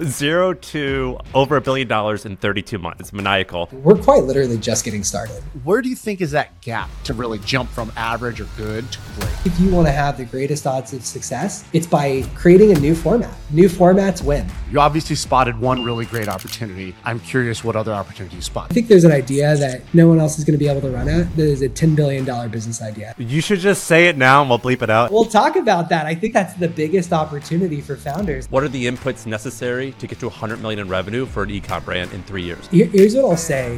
0 to over $1 billion in 32 months. It's maniacal. We're quite literally just getting started. Where do you think is that gap to really jump from average or good to great? If you want to have the greatest odds of success, it's by creating a new format. New formats win. You obviously spotted one really great opportunity. I'm curious what other opportunities you spot. I think there's an idea that no one else is going to be able to run at. That is a $10 billion business idea. You should just say it now and we'll bleep it out. We'll talk about that. I think that's the biggest opportunity for founders. What are the inputs necessary to get to 100 million in revenue for an e-com brand in 3 years? Here's what I'll say.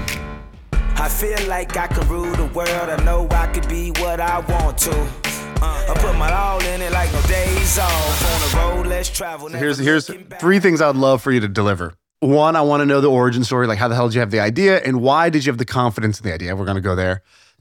I feel like I can rule the world. I know I could be what I want to. I put my all in it like no days off. On the road, let's travel. Here's 3 things I'd love for you to deliver. 1, I want to know the origin story. Like, how the hell did you have the idea and why did you have the confidence in the idea? We're going to go there.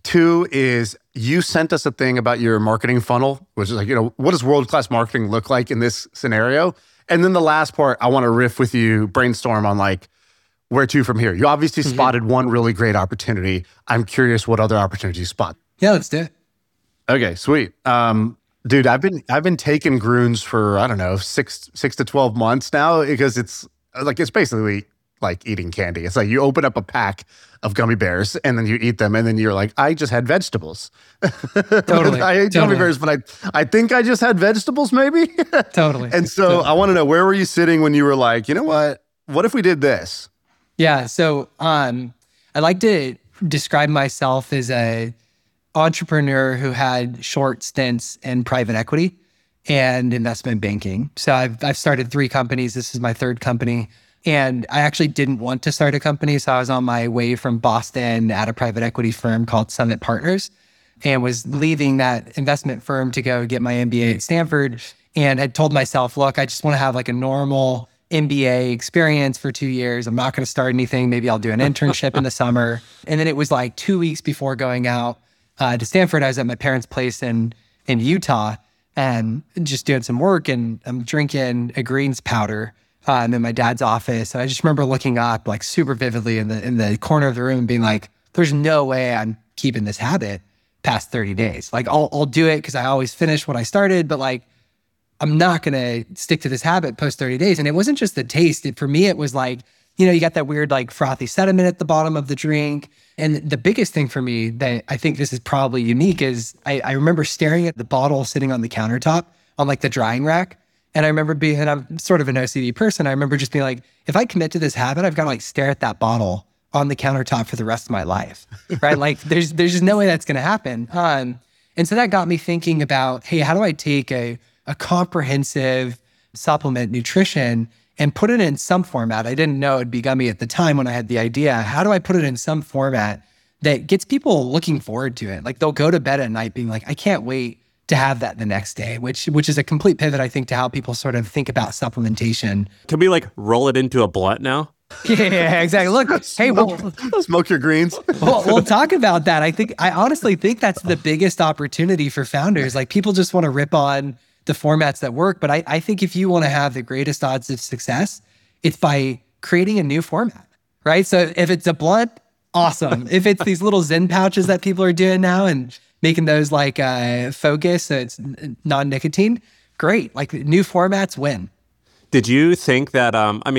2 is you sent us a thing about your marketing funnel, which is like, what does world-class marketing look like in this scenario? And then the last part, I want to riff with you, brainstorm on like, where to from here? You obviously spotted one really great opportunity. I'm curious what other opportunities you spot. Yeah, let's do it. Okay, sweet. Dude, I've been taking Grunes for, I don't know, 6 to 12 months now because it's basically like eating candy. It's like you open up a pack of gummy bears and then you eat them and then you're like, I just had vegetables. Totally. I ate gummy bears, but I think I just had vegetables maybe. Totally. And so I want to know, where were you sitting when you were like, you know what if we did this? Yeah. So I like to describe myself as a entrepreneur who had short stints in private equity and investment banking. So I've started 3 companies. This is my 3rd company. And I actually didn't want to start a company. So I was on my way from Boston at a private equity firm called Summit Partners and was leaving that investment firm to go get my MBA at Stanford and had told myself, look, I just want to have like a normal MBA experience for 2 years. I'm not going to start anything. Maybe I'll do an internship in the summer. And then it was like 2 weeks before going out to Stanford. I was at my parents' place in Utah and just doing some work, and I'm drinking a greens powder in my dad's office. And I just remember looking up like super vividly in the corner of the room and being like, there's no way I'm keeping this habit past 30 days. Like I'll do it because I always finish what I started, but like, I'm not going to stick to this habit post 30 days. And it wasn't just the taste. For me, it was like, you got that weird like frothy sediment at the bottom of the drink. And the biggest thing for me that I think this is probably unique is I remember staring at the bottle sitting on the countertop on like the drying rack. And I remember and I'm sort of an OCD person. I remember just being like, if I commit to this habit, I've got to like stare at that bottle on the countertop for the rest of my life, right? Like there's just no way that's going to happen. And so that got me thinking about, hey, how do I take a comprehensive supplement nutrition and put it in some format? I didn't know it'd be gummy at the time when I had the idea. How do I put it in some format that gets people looking forward to it? Like they'll go to bed at night being like, I can't wait to have that the next day, which is a complete pivot, I think, to how people sort of think about supplementation. Can we like roll it into a blunt now? Yeah, exactly. Look, hey, smoke your greens. We'll talk about that. I honestly think that's the biggest opportunity for founders. Like people just want to rip on the formats that work. But I think if you want to have the greatest odds of success, it's by creating a new format, right? So if it's a blunt, awesome. If it's these little Zen pouches that people are doing now and making those like focus, so it's non-nicotine, great. Like new formats win. Did you think that,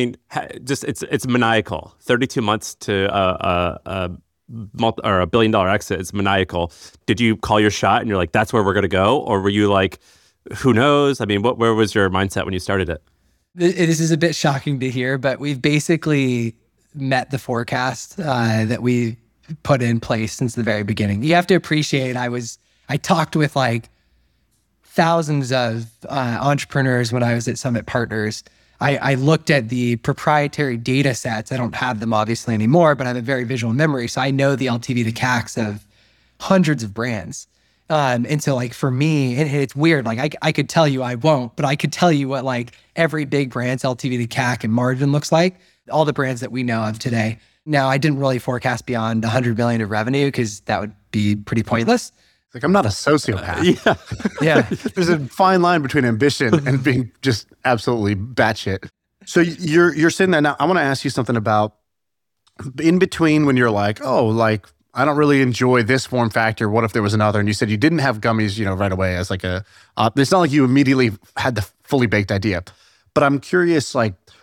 it's maniacal. 32 months to a $1 billion exit is maniacal. Did you call your shot and you're like, that's where we're going to go? Or were you like, who knows? I mean, where was your mindset when you started it? This is a bit shocking to hear, but we've basically met the forecast that we put in place since the very beginning. You have to appreciate, I talked with like thousands of entrepreneurs when I was at Summit Partners. I looked at the proprietary data sets. I don't have them obviously anymore, but I have a very visual memory. So I know the LTV to CACs of hundreds of brands. And so like for me, it's weird. Like I could tell you, I won't, but I could tell you what like every big brand's LTV to CAC and margin looks like, all the brands that we know of today. Now, I didn't really forecast beyond 100 million of revenue because that would be pretty pointless. It's like, I'm not a sociopath. Yeah. There's a fine line between ambition and being just absolutely batshit. So you're sitting there now. I want to ask you something about in between when you're like, oh, like, I don't really enjoy this form factor. What if there was another? And you said you didn't have gummies, right away as like it's not like you immediately had the fully baked idea. But I'm curious, like,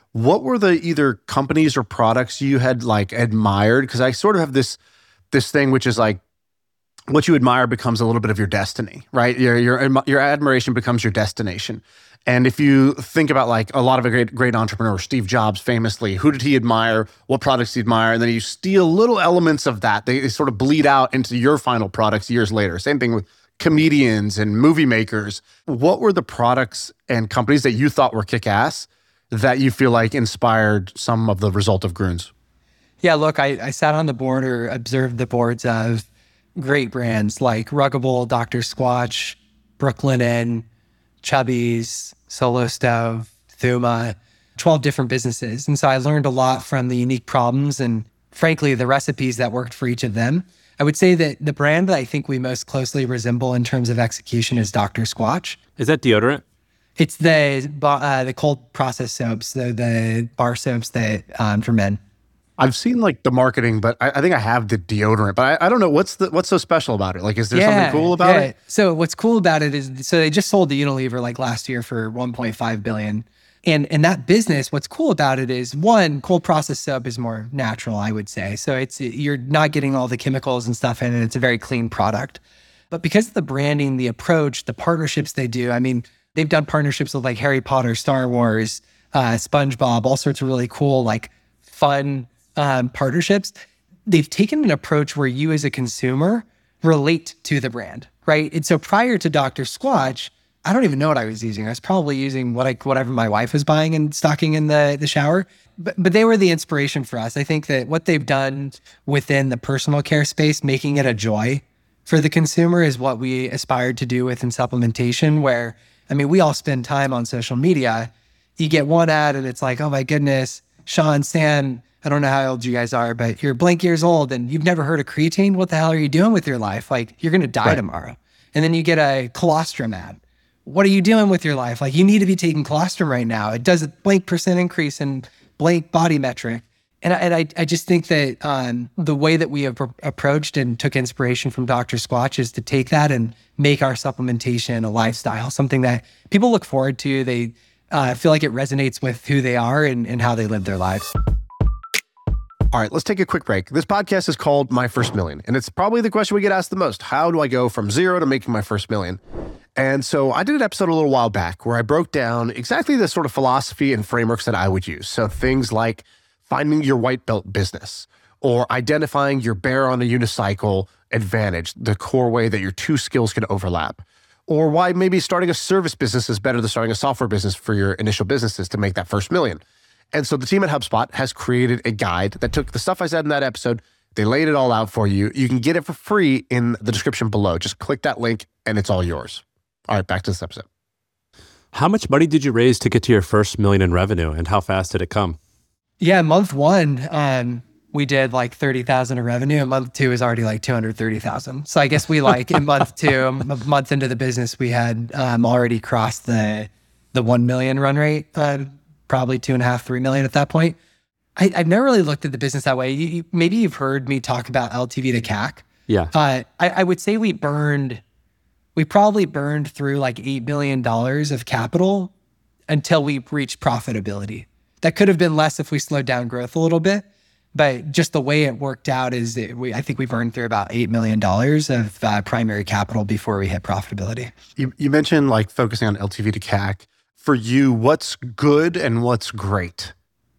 What were the either companies or products you had like admired? Because I sort of have this thing, which is like what you admire becomes a little bit of your destiny, right? Your admiration becomes your destination. And if you think about like a lot of a great entrepreneur, Steve Jobs famously, who did he admire? What products did he admire? And then you steal little elements of that. They sort of bleed out into your final products years later. Same thing with comedians and movie makers. What were the products and companies that you thought were kick-ass that you feel like inspired some of the result of Grunes? Yeah, look, I sat on the board or observed the boards of great brands like Ruggable, Dr. Squatch, Brooklinen, Chubby's, Solo Stove, Thuma, 12 different businesses. And so I learned a lot from the unique problems and frankly, the recipes that worked for each of them. I would say that the brand that I think we most closely resemble in terms of execution is Dr. Squatch. Is that deodorant? It's the cold process soaps, so the bar soaps that for men. I've seen like the marketing, but I think I have the deodorant, but I don't know what's so special about it. Like, is there something cool about it? So what's cool about it is, so they just sold to Unilever like last year for $1.5 billion. And that business, what's cool about it is one, cold process soap is more natural, I would say. So you're not getting all the chemicals and stuff in it. It's a very clean product. But because of the branding, the approach, the partnerships they do, I mean, they've done partnerships with like Harry Potter, Star Wars, SpongeBob, all sorts of really cool, like fun partnerships. They've taken an approach where you as a consumer relate to the brand, right? And so prior to Dr. Squatch, I don't even know what I was using. I was probably using whatever my wife was buying and stocking in the shower. But they were the inspiration for us. I think that what they've done within the personal care space, making it a joy for the consumer, is what we aspired to do within supplementation, where, I mean, we all spend time on social media. You get one ad and it's like, oh my goodness, Sean, Sam, I don't know how old you guys are, but you're blank years old and you've never heard of creatine. What the hell are you doing with your life? Like, you're going to die tomorrow. And then you get a colostrum ad. What are you doing with your life? Like, you need to be taking colostrum right now. It does a blank percent increase in blank body metric. And I just think that the way that we have approached and took inspiration from Dr. Squatch is to take that and make our supplementation a lifestyle, something that people look forward to. They feel like it resonates with who they are and how they live their lives. All right, let's take a quick break. This podcast is called My First Million, and it's probably the question we get asked the most. How do I go from zero to making my first million? And so I did an episode a little while back where I broke down exactly the sort of philosophy and frameworks that I would use. So things like finding your white belt business or identifying your bear on a unicycle advantage, the core way that your two skills can overlap, or why maybe starting a service business is better than starting a software business for your initial businesses to make that first million. And so the team at HubSpot has created a guide that took the stuff I said in that episode. They laid it all out for you. You can get it for free in the description below. Just click that link and it's all yours. All right, back to this episode. How much money did you raise to get to your first million in revenue, and how fast did it come? Yeah, month one, we did like 30,000 in revenue, and month two is already like 230,000. So I guess we like in month two, a month into the business, we had already crossed the 1 million run rate, probably 2.5, 3 million at that point. I've never really looked at the business that way. Maybe you've heard me talk about LTV to CAC. Yeah. I would say we probably burned through like $8 billion of capital until we reached profitability. That could have been less if we slowed down growth a little bit, but just the way it worked out is I think we burned through about $8 million of primary capital before we hit profitability. You mentioned like focusing on LTV to CAC. For you, what's good and what's great?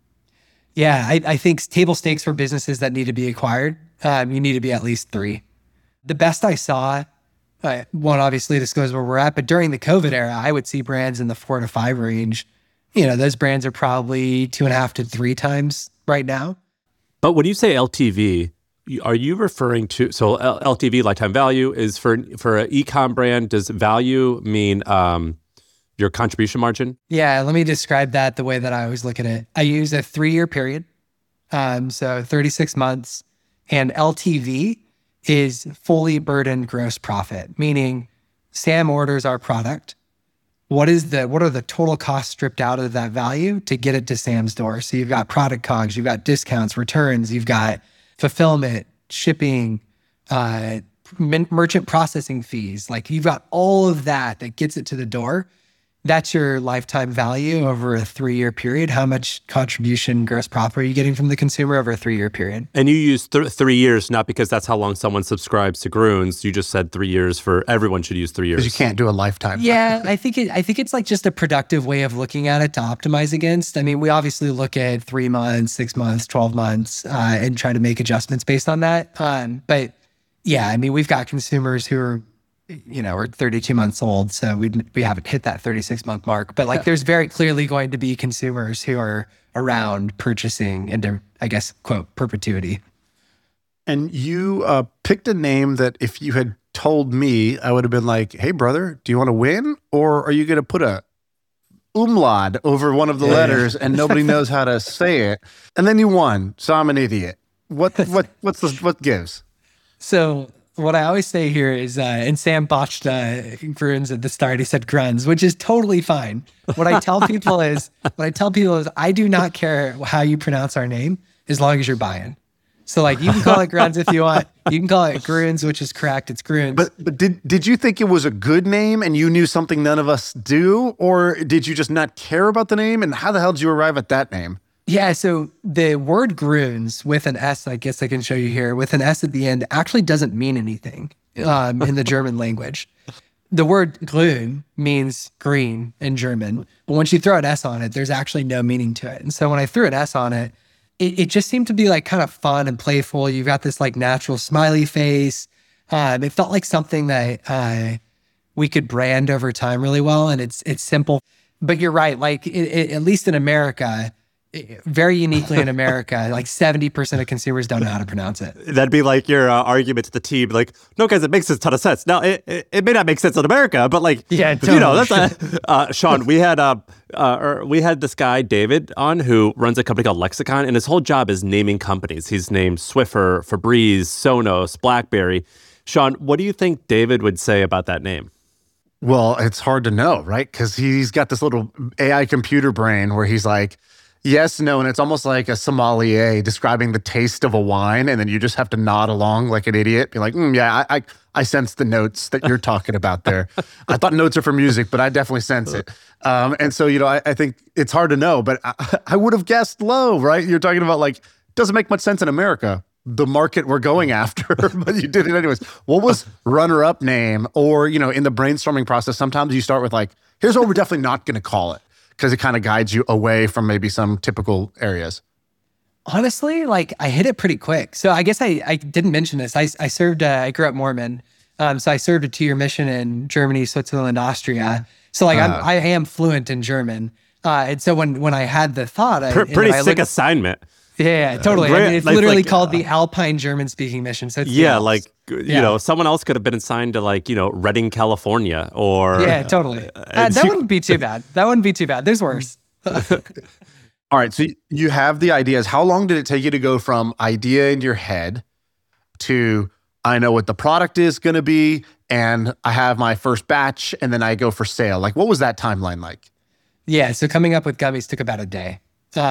Yeah, I think table stakes for businesses that need to be acquired, you need to be at least 3. The best I saw, won't obviously disclose where we're at, but during the COVID era, I would see brands in the 4 to 5 range. You know, those brands are probably 2.5 to 3 times right now. But when you say LTV, are you referring to, so LTV, lifetime value, is for an e-com brand, does value mean your contribution margin? Yeah, let me describe that the way that I always look at it. I use a 3-year period, so 36 months, and LTV is fully burdened gross profit, meaning Sam orders our product. What are the total costs stripped out of that value to get it to Sam's door? So you've got product COGS, you've got discounts, returns, you've got fulfillment, shipping, merchant processing fees. Like, you've got all of that gets it to the door. that's your lifetime value over a 3-year period. How much contribution gross profit are you getting from the consumer over a 3-year period? And you use 3 years, not because that's how long someone subscribes to Grunes. You just said 3 years for everyone should use 3 years. Because you can't do a lifetime. Yeah, I think it's like just a productive way of looking at it to optimize against. I mean, we obviously look at 3 months, 6 months, 12 months, and try to make adjustments based on that. But yeah, I mean, we've got consumers who are, we're 32 months old, so we haven't hit that 36-month mark. But like, there's very clearly going to be consumers who are around purchasing into, I guess, quote, perpetuity. And you picked a name that if you had told me, I would have been like, hey, brother, do you want to win? Or are you going to put a umlaut over one of the letters and nobody knows how to say it? And then you won, so I'm an idiot. What gives? So what I always say here is, and Sam botched Grunes at the start. He said Gruns, which is totally fine. What I tell people is, I do not care how you pronounce our name as long as you're buying. So like, you can call it Gruns if you want. You can call it Grunes, which is correct. It's Grunes. But did you think it was a good name and you knew something none of us do, or did you just not care about the name? And how the hell did you arrive at that name? Yeah, so the word Grunes with an S, I guess I can show you here, with an S at the end, actually doesn't mean anything in the German language. The word Grün means green in German, but once you throw an S on it, there's actually no meaning to it. And so when I threw an S on it, it just seemed to be like kind of fun and playful. You've got this like natural smiley face. It felt like something that we could brand over time really well, and it's simple. But you're right, like at least in America, very uniquely in America, like 70% of consumers don't know how to pronounce it. That'd be like your argument to the team, like, no, guys, it makes a ton of sense. Now, it may not make sense in America, but like, yeah, totally. That's Sean. We had this guy David on who runs a company called Lexicon, and his whole job is naming companies. He's named Swiffer, Febreze, Sonos, BlackBerry. Sean, what do you think David would say about that name? Well, it's hard to know, right? Because he's got this little AI computer brain where he's like, yes, no, and it's almost like a sommelier describing the taste of a wine, and then you just have to nod along like an idiot, be like, yeah, I sense the notes that you're talking about there. I thought notes are for music, but I definitely sense it. And so, I think it's hard to know, but I would have guessed low, right? You're talking about like, doesn't make much sense in America, the market we're going after, but you did it anyways. What was runner-up name? Or, in the brainstorming process, sometimes you start with like, here's what we're definitely not going to call it, because it kind of guides you away from maybe some typical areas. Honestly, like I hit it pretty quick. So I guess I didn't mention this. I served, I grew up Mormon. So I served a 2-year mission in Germany, Switzerland, Austria. So like I am fluent in German. And so when I had the thought, pretty sick assignment. Yeah, totally. Great, I mean, it's literally called the Alpine German speaking mission. So it's someone else could have been assigned to like, Redding, California, or yeah, totally. That wouldn't be too bad. There's worse. All right, so you have the ideas. How long did it take you to go from idea in your head to I know what the product is going to be, and I have my first batch, and then I go for sale? Like, what was that timeline like? Yeah, so coming up with gummies took about a day.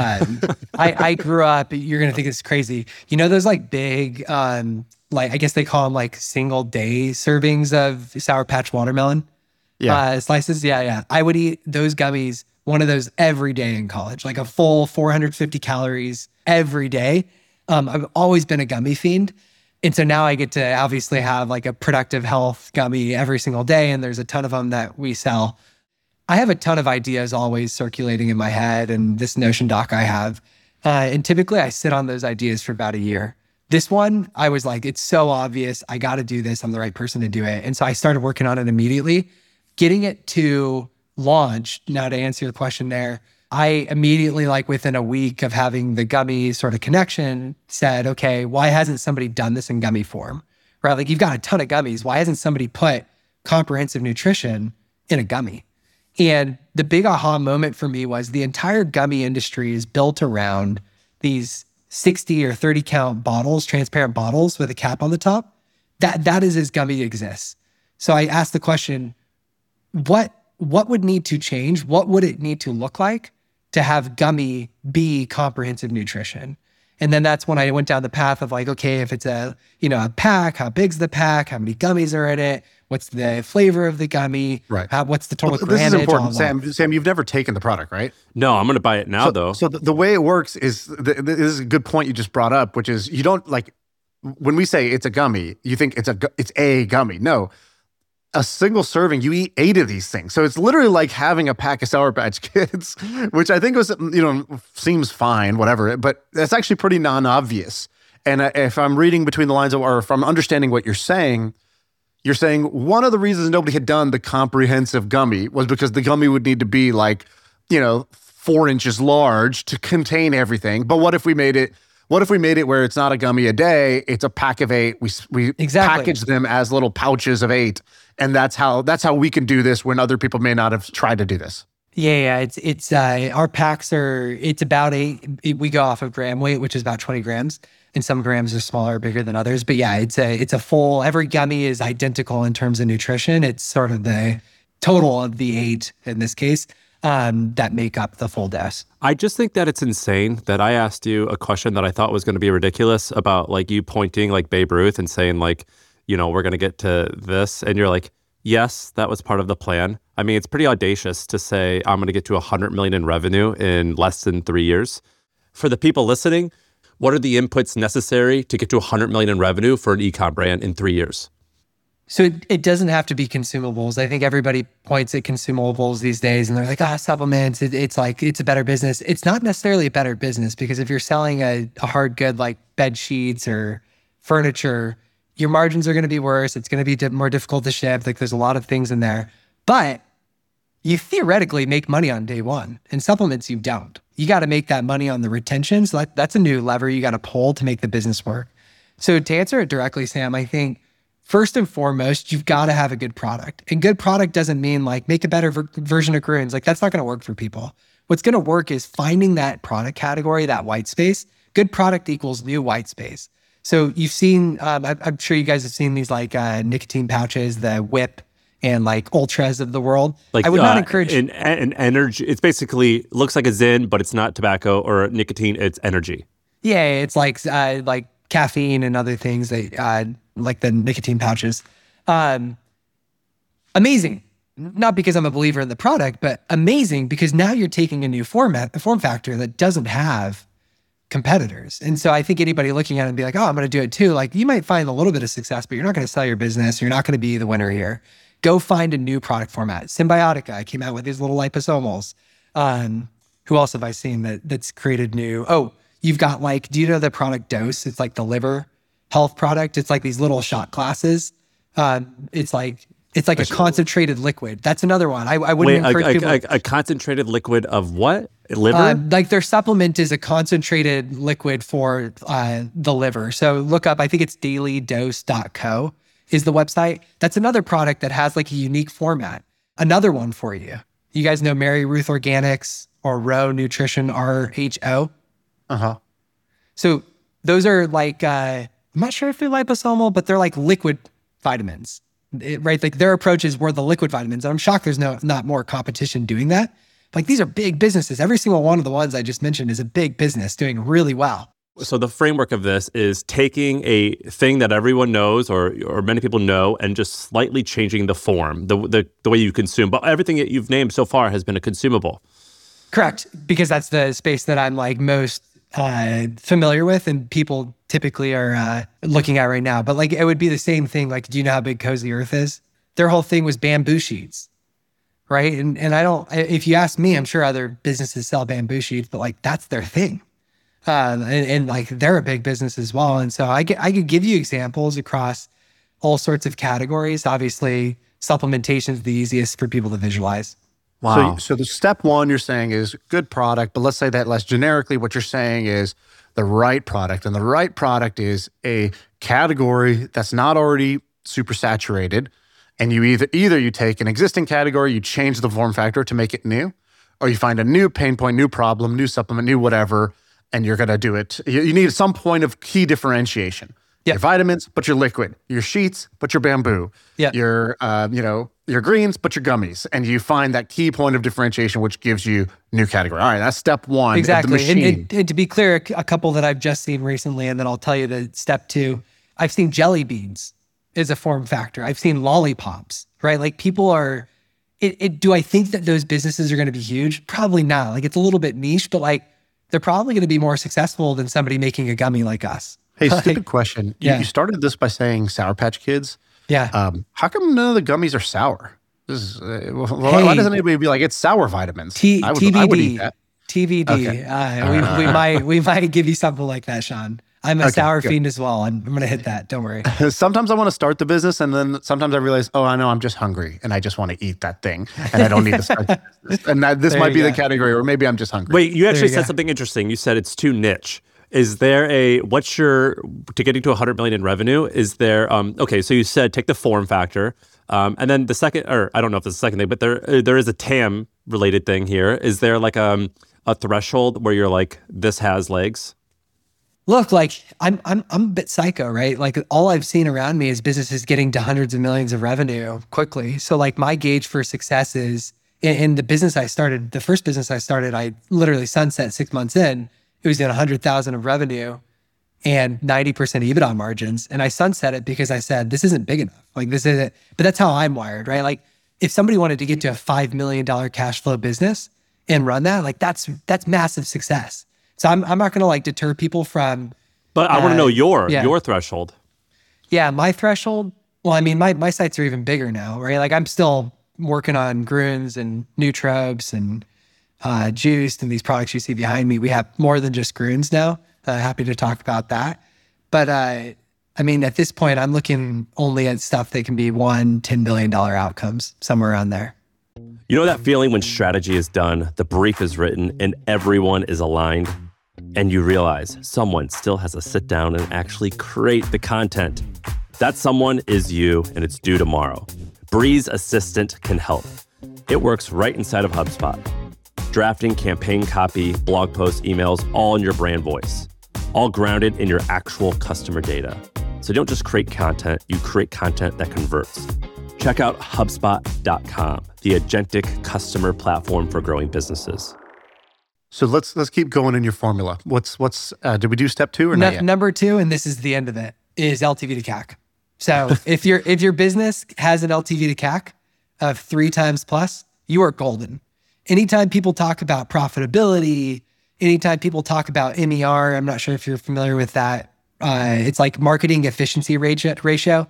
I grew up, you're going to think it's crazy. Those like big, like I guess they call them like single day servings of Sour Patch watermelon slices. Yeah. I would eat those gummies, one of those every day in college, like a full 450 calories every day. I've always been a gummy fiend. And so now I get to obviously have like a productive health gummy every single day. And there's a ton of them that we sell. I have a ton of ideas always circulating in my head and this Notion doc I have. And typically I sit on those ideas for about a year. This one, I was like, it's so obvious. I got to do this. I'm the right person to do it. And so I started working on it immediately. Getting it to launch, now to answer your question there, I immediately, like within a week of having the gummy sort of connection, said, okay, why hasn't somebody done this in gummy form? Right? Like you've got a ton of gummies. Why hasn't somebody put comprehensive nutrition in a gummy? And the big aha moment for me was the entire gummy industry is built around these 60 or 30 count bottles, transparent bottles with a cap on the top. That is as gummy exists. So I asked the question, what would need to change? What would it need to look like to have gummy be comprehensive nutrition? And then that's when I went down the path of like, okay, if it's a pack, how big's the pack? How many gummies are in it? what's the flavor of the gummy, Right. what's the total This is grammage, important, all that. Sam. You've never taken the product, right? No, I'm going to buy it now, though. So the way it works is this is a good point you just brought up, which is you don't like when we say it's a gummy, you think it's a gummy. No, a single serving, you eat 8 of these things. So it's literally like having a pack of Sour Patch Kids, which I think was, seems fine, whatever, but that's actually pretty non-obvious. And if I'm reading between the lines, or if I'm understanding what you're saying one of the reasons nobody had done the comprehensive gummy was because the gummy would need to be like, 4 inches large to contain everything. But what if we made it where it's not a gummy a day, it's a pack of 8. We package them as little pouches of 8. And that's how we can do this when other people may not have tried to do this. Yeah. It's our packs it's about 8. We go off of gram weight, which is about 20 grams. And some grams are smaller, bigger than others. But yeah, it's a full, every gummy is identical in terms of nutrition. It's sort of the total of the 8 in this case that make up the full dose. I just think that it's insane that I asked you a question that I thought was going to be ridiculous about like you pointing like Babe Ruth and saying like, we're going to get to this. And you're like, yes, that was part of the plan. I mean, it's pretty audacious to say I'm going to get to 100 million in revenue in less than 3 years. For the people listening, what are the inputs necessary to get to 100 million in revenue for an e-com brand in 3 years? So it doesn't have to be consumables. I think everybody points at consumables these days and they're like, supplements, it's like, it's a better business. It's not necessarily a better business because if you're selling a hard good like bed sheets or furniture, your margins are going to be worse. It's going to be more difficult to ship. Like there's a lot of things in there, but you theoretically make money on day one. In supplements, you don't. You got to make that money on the retention. So that's a new lever you got to pull to make the business work. So to answer it directly, Sam, I think first and foremost, you've got to have a good product. And good product doesn't mean like make a better version of Grüns. Like that's not going to work for people. What's going to work is finding that product category, that white space. Good product equals new white space. So you've seen, I'm sure you guys have seen these like nicotine pouches, the Whip and like Ultras of the world. Like, I would not encourage an energy. It's basically looks like a Zyn, but it's not tobacco or nicotine. It's energy. Yeah, it's like caffeine and other things that like the nicotine pouches. Amazing. Not because I'm a believer in the product, but amazing because now you're taking a new form factor that doesn't have competitors. And so I think anybody looking at it and be like, oh, I'm going to do it too. Like you might find a little bit of success, but you're not going to sell your business. You're not going to be the winner here. Go find a new product format. Symbiotica came out with these little liposomals. Who else have I seen that's created new? Oh, you've got like, do you know the product Dose? It's like the liver health product. It's like these little shot glasses. It's like a concentrated liquid. That's another one. I wouldn't encourage people. A concentrated liquid of what? Liver? Like their supplement is a concentrated liquid for the liver. So look up, I think it's dailydose.co is the website. That's another product that has like a unique format. Another one for you. You guys know Mary Ruth Organics or Row Nutrition, RHO? Uh-huh. So those are like, I'm not sure if they're liposomal, but they're like liquid vitamins. Right? Like their approach is we're the liquid vitamins. And I'm shocked there's not more competition doing that. Like these are big businesses. Every single one of the ones I just mentioned is a big business doing really well. So the framework of this is taking a thing that everyone knows or many people know and just slightly changing the form, the way you consume. But everything that you've named so far has been a consumable. Correct. Because that's the space that I'm like most familiar with and people typically are looking at right now. But like it would be the same thing. Like, do you know how big Cozy Earth is? Their whole thing was bamboo sheets. Right. And I don't, if you ask me, I'm sure other businesses sell bamboo sheets, but like that's their thing. And like they're a big business as well. And so I could give you examples across all sorts of categories. Obviously, supplementation is the easiest for people to visualize. Wow. So the step one you're saying is good product, but let's say that less generically, what you're saying is the right product. And the right product is a category that's not already super saturated. And you either you take an existing category, you change the form factor to make it new, or you find a new pain point, new problem, new supplement, new whatever, and you're going to do it. You need some point of key differentiation. Yep. Your vitamins, but your liquid. Your sheets, but your bamboo. Yep. Your greens, but your gummies. And you find that key point of differentiation, which gives you new category. All right, that's step one. Exactly. Of the machine. And to be clear, a couple that I've just seen recently, and then I'll tell you the step two. I've seen jelly beans is a form factor. I've seen lollipops, right? Like people are, do I think that those businesses are going to be huge? Probably not. Like it's a little bit niche, but like they're probably going to be more successful than somebody making a gummy like us. Hey, Like, stupid question. You started this by saying Sour Patch Kids. yeah. How come none of the gummies are sour? Why doesn't anybody be like, it's sour vitamins? I would eat TBD. that. TBD. Okay. We might give you something like that, Sean. I'm a sour good. fiend as well. I'm going to hit that. Don't worry. Sometimes I want to start the business, and then sometimes I realize, oh, I know, I'm just hungry, and I just want to eat that thing, and I don't need to start the business. And this There might you be the go. category, or maybe I'm just hungry. Wait, you actually you said go. something interesting. You said it's too niche. Is there to getting to 100 million in revenue, is there, okay, so you said take the form factor. And then the second, or I don't know if it's the second thing, but there is a TAM related thing here. Is there like a threshold where you're like, this has legs? Look, like I'm a bit psycho, right? Like all I've seen around me is businesses getting to hundreds of millions of revenue quickly. So like my gauge for success is in the business I started, the first business I started, I literally sunset 6 months in. It was in 100,000 of revenue and 90% EBITDA margins. And I sunset it because I said, this isn't big enough. Like this isn't, but that's how I'm wired, right? Like if somebody wanted to get to a $5 million cash flow business and run that, like that's massive success. So I'm not going to like deter people from. But I want to know your threshold. Yeah, my threshold. Well, I mean, my sites are even bigger now, right? Like I'm still working on Grunes and Nootrops and Juiced and these products you see behind me. We have more than just Grunes now. Happy to talk about that. But I mean, at this point, I'm looking only at stuff that can be $10 billion outcomes, somewhere around there. You know that feeling when strategy is done, the brief is written, and everyone is aligned, and you realize someone still has to sit down and actually create the content. That someone is you, and it's due tomorrow. Breeze Assistant can help. It works right inside of HubSpot. Drafting campaign copy, blog posts, emails, all in your brand voice, all grounded in your actual customer data. So you don't just create content, you create content that converts. Check out HubSpot.com, the agentic customer platform for growing businesses. So let's keep going in your formula. What's did we do step 2 or not yet? Number 2, and this is the end of it, is LTV to CAC. So if your business has an LTV to CAC of 3 times plus, you are golden. Anytime people talk about profitability, anytime people talk about MER, I'm not sure if you're familiar with that. It's like marketing efficiency ratio.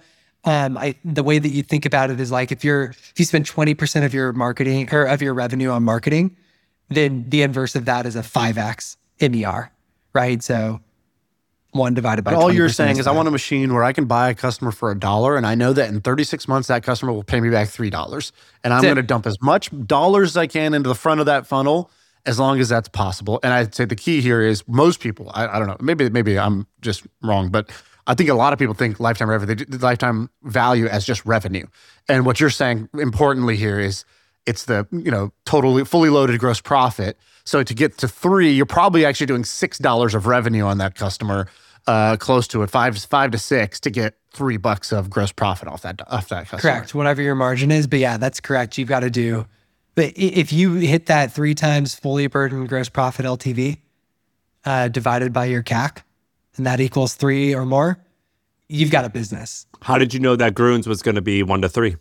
The way that you think about it is like if you spend 20% of your marketing or of your revenue on marketing, then the inverse of that is a 5x MER, right? So 1 divided by 20%. All you're saying is I want a machine where I can buy a customer for $1, and I know that in 36 months that customer will pay me back $3, and I'm going to dump as much dollars as I can into the front of that funnel as long as that's possible. And I'd say the key here is most people, I don't know, maybe I'm just wrong, but I think a lot of people think lifetime value as just revenue. And what you're saying importantly here is it's the, totally fully loaded gross profit. So to get to 3, you're probably actually doing $6 of revenue on that customer, close to it, 5 to 6 to get $3 of gross profit off that customer. Correct, whatever your margin is. But yeah, that's correct. You've got to do, but if you hit that 3 times fully burdened gross profit LTV divided by your CAC, and that equals 3 or more, you've got a business. How did you know that Grunes was going to be 1 to 3?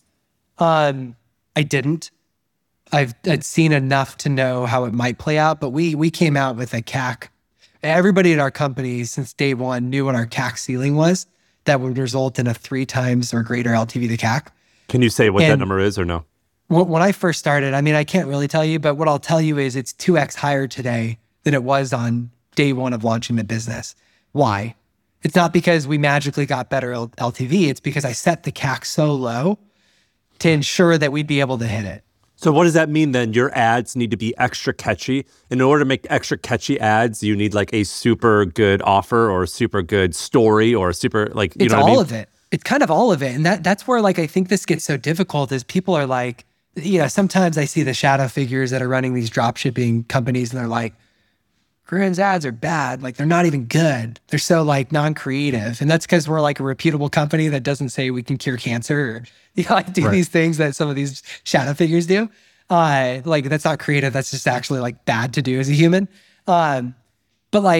I didn't. I'd seen enough to know how it might play out, but we came out with a CAC. Everybody at our company since day one knew what our CAC ceiling was that would result in a 3 times or greater LTV to CAC. Can you say what that number is or no? When I first started, I mean, I can't really tell you, but what I'll tell you is it's 2x higher today than it was on day 1 of launching the business. Why? It's not because we magically got better LTV. It's because I set the CAC so low to ensure that we'd be able to hit it. So what does that mean then? Your ads need to be extra catchy. In order to make extra catchy ads, you need like a super good offer or a super good story or a super like, you it's know what I mean? All of it. It's kind of all of it. And that's where like I think this gets so difficult is people are like, sometimes I see the shadow figures that are running these drop shipping companies and they're like, Grunes ads are bad. Like they're not even good. They're so like non-creative. And that's because we're like a reputable company that doesn't say we can cure cancer or do these things that some of these shadow figures do. Like that's not creative. That's just actually like bad to do as a human. But like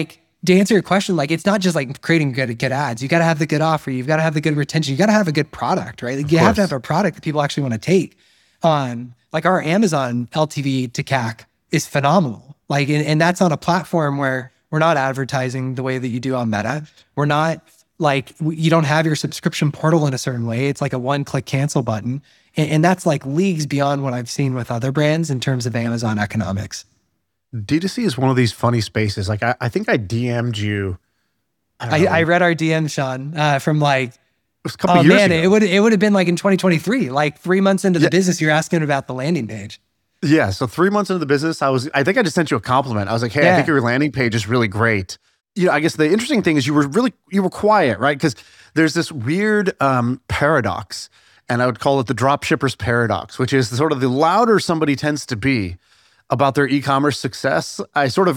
to answer your question, like, it's not just like creating good ads. You got to have the good offer. You've got to have the good retention. You got to have a good product, right? Like, you have to have a product that people actually want to take on. Like, our Amazon LTV to CAC is phenomenal. Like, and that's on a platform where we're not advertising the way that you do on Meta. We're not like, you don't have your subscription portal in a certain way. It's like a one-click cancel button. And that's like leagues beyond what I've seen with other brands in terms of Amazon economics. D2C is one of these funny spaces. Like, I think I DM'd you. I read our DM, Sean, from like, it was a couple years ago. It would have been like in 2023, like 3 months into the business, you're asking about the landing page. Yeah. So 3 months into the business, I think I just sent you a compliment. I was like, hey, I think your landing page is really great. You know, I guess the interesting thing is you were quiet, right? Because there's this weird paradox, and I would call it the dropshipper's paradox, which is sort of the louder somebody tends to be about their e-commerce success, I sort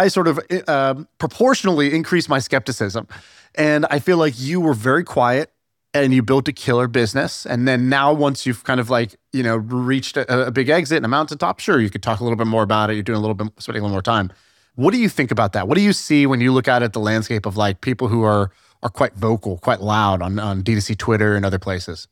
of proportionally increase my skepticism. And I feel like you were very quiet and you built a killer business. And then now, once you've kind of like, you know, reached a big exit and a mountaintop, sure, you could talk a little bit more about it. You're doing spending a little more time. What do you think about that? What do you see when you look out at the landscape of like people who are quite vocal, quite loud on D2C Twitter and other places?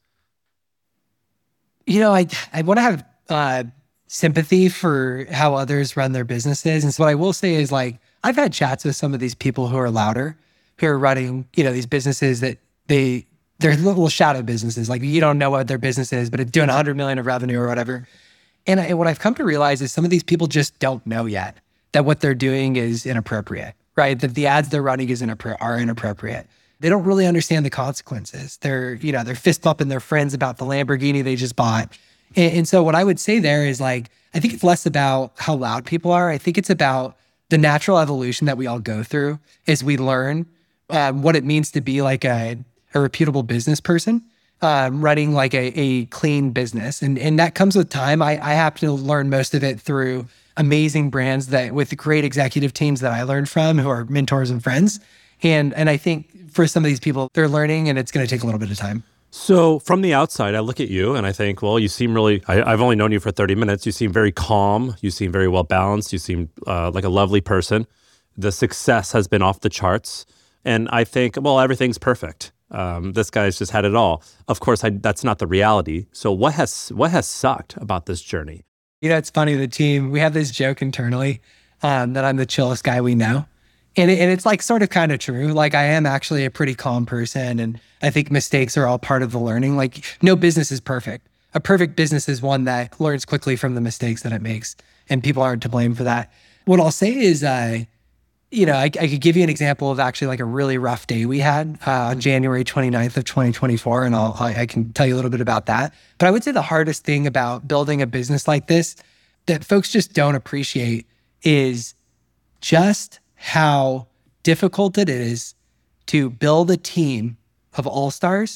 You know, I want to have sympathy for how others run their businesses. And so what I will say is, like, I've had chats with some of these people who are louder, who are running, you know, these businesses that they're little shadow businesses. Like, you don't know what their business is, but it's doing 100 million of revenue or whatever. And what I've come to realize is some of these people just don't know yet that what they're doing is inappropriate, right? That the ads they're running are inappropriate. They don't really understand the consequences. They're fist bumping their friends about the Lamborghini they just bought. And so what I would say there is, like, I think it's less about how loud people are. I think it's about the natural evolution that we all go through as we learn what it means to be like a reputable business person, running like a clean business. And that comes with time. I have to learn most of it through amazing brands with great executive teams that I learned from, who are mentors and friends. And I think for some of these people, they're learning, and it's going to take a little bit of time. So from the outside, I look at you and I think, well, you seem really, I've only known you for 30 minutes. You seem very calm. You seem very well balanced. You seem like a lovely person. The success has been off the charts. And I think, well, everything's perfect. This guy's just had it all. Of course, that's not the reality. So what has sucked about this journey? You know, it's funny, the team, we have this joke internally that I'm the chillest guy we know. And it's like sort of kind of true. Like, I am actually a pretty calm person, and I think mistakes are all part of the learning. Like, no business is perfect. A perfect business is one that learns quickly from the mistakes that it makes, and people aren't to blame for that. What I'll say is, I could give you an example of actually like a really rough day we had on January 29th of 2024, and I can tell you a little bit about that. But I would say the hardest thing about building a business like this that folks just don't appreciate is just how difficult it is to build a team of all-stars,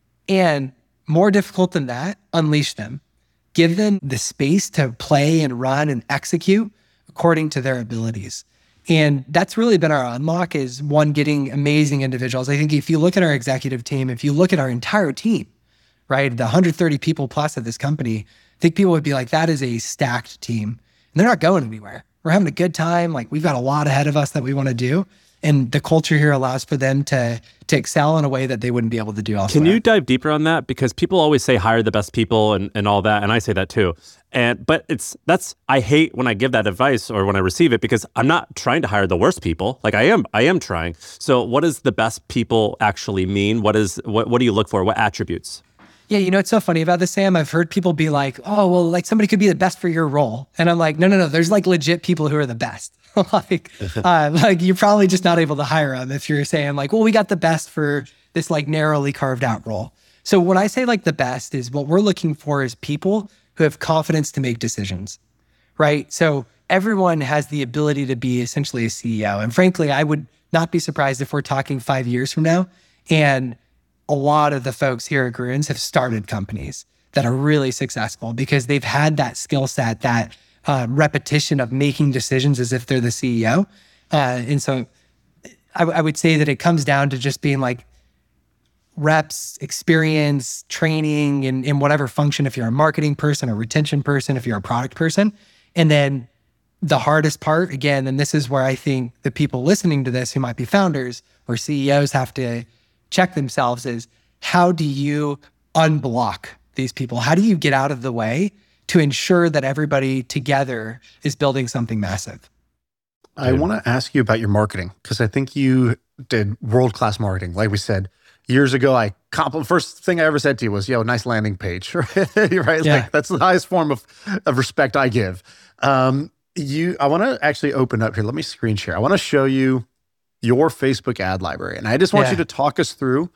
and more difficult than that, unleash them. Give them the space to play and run and execute according to their abilities. And that's really been our unlock, is one, getting amazing individuals. I think if you look at our executive team, if you look at our entire team, right, the 130 people plus at this company, I think people would be like, that is a stacked team. And they're not going anywhere. We're having a good time. Like, we've got a lot ahead of us that we want to do. And the culture here allows for them to excel in a way that they wouldn't be able to do elsewhere. Can you dive deeper on that? Because people always say hire the best people and all that. And I say that too. But I hate when I give that advice or when I receive it, because I'm not trying to hire the worst people. Like, I am trying. So what does the best people actually mean? What do you look for? What attributes? Yeah, you know, it's so funny about this, Sam. I've heard people be like, oh, well, like, somebody could be the best for your role. And I'm like, no. There's like legit people who are the best. like you're probably just not able to hire them if you're saying like, well, we got the best for this like narrowly carved out role. So when I say like the best, is what we're looking for is people who have confidence to make decisions, right? So everyone has the ability to be essentially a CEO. And frankly, I would not be surprised if we're talking 5 years from now, and a lot of the folks here at Grunes have started companies that are really successful because they've had that skill set, that repetition of making decisions as if they're the CEO. And so I would say that it comes down to just being like reps, experience, training in whatever function, if you're a marketing person, a retention person, if you're a product person, and then the hardest part, again, and this is where I think the people listening to this who might be founders or CEOs have to check themselves, is how do you unblock these people? How do you get out of the way to ensure that everybody together is building something massive? I want to ask you about your marketing, because I think you did world-class marketing. Like we said, years ago, first thing I ever said to you was, nice landing page, right? Yeah. Like, that's the highest form of respect I give. I want to actually open up here. Let me screen share. I want to show you your Facebook ad library. And I just want you to talk us through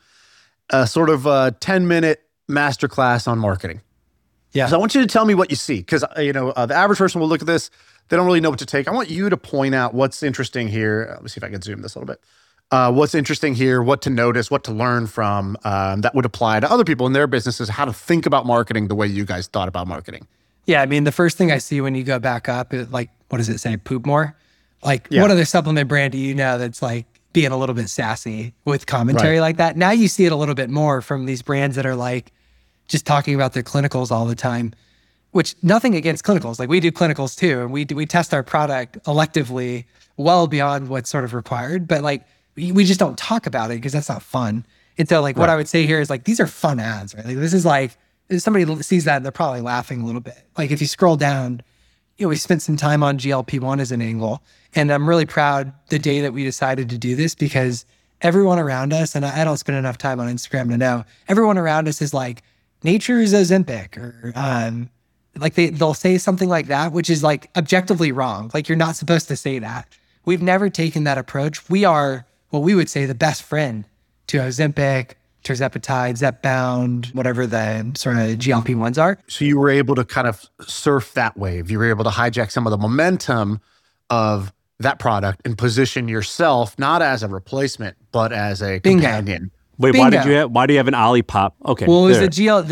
a sort of a 10-minute masterclass on marketing. Yeah. So I want you to tell me what you see, because the average person will look at this. They don't really know what to take. I want you to point out what's interesting here. Let me see if I can zoom this a little bit. What's interesting here, what to notice, what to learn from that would apply to other people in their businesses, how to think about marketing the way you guys thought about marketing. Yeah, I mean, the first thing I see when you go back up is like, what does it say? Poop more? Like, what other supplement brand do you know that's like being a little bit sassy with commentary like that? Now you see it a little bit more from these brands that are like just talking about their clinicals all the time, which nothing against clinicals. Like, we do clinicals too, and we test our product electively well beyond what's sort of required, but like we just don't talk about it because that's not fun. And so like what I would say here is like, these are fun ads, right? Like, this is like, if somebody sees that, they're probably laughing a little bit. Like, if you scroll down, we spent some time on GLP-1 as an angle. And I'm really proud the day that we decided to do this, because everyone around us, and I don't spend enough time on Instagram to know, everyone around us is like, nature's Ozempic, or like they'll say something like that, which is like objectively wrong. Like, you're not supposed to say that. We've never taken that approach. We are what we would say the best friend to Ozempic, tirzepatide, Zepbound, whatever the sort of GLP-1s are. So you were able to kind of surf that wave. You were able to hijack some of the momentum of that product and position yourself not as a replacement, but as a companion. Wait, why do you have an Olipop? Okay. Well, it was the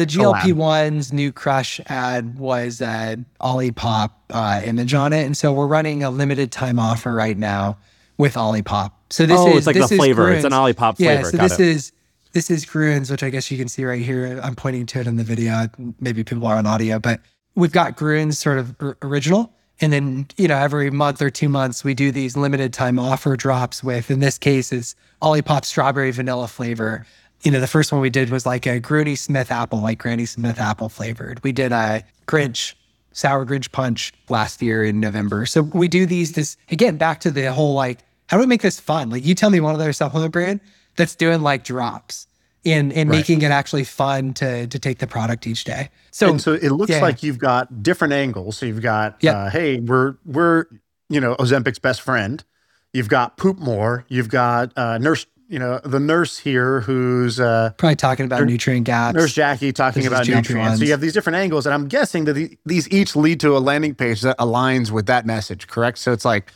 GLP-1's new crush ad was an Olipop image on it. And so we're running a limited time offer right now with Olipop. So it's like the flavor. Grüns. It's an Olipop flavor. Yeah, so this is Grüns, which I guess you can see right here. I'm pointing to it in the video. Maybe people are on audio, but we've got Grüns sort of original. And then, every month or 2 months, we do these limited time offer drops with, in this case, it's Olipop strawberry vanilla flavor. The first one we did was like a Granny Smith apple, like Granny Smith apple flavored. We did a Grinch, sour Grinch punch last year in November. So we do this again, back to the whole, like, how do we make this fun? Like, you tell me one other supplement brand that's doing like drops and making it actually fun to take the product each day. So it looks like you've got different angles. So you've got, hey, we're Ozempic's best friend. You've got Poop More. You've got nurse, the nurse here who's probably talking about nutrient gaps. Nurse Jackie talking about nutrients. So you have these different angles, and I'm guessing that these each lead to a landing page that aligns with that message, correct? So it's like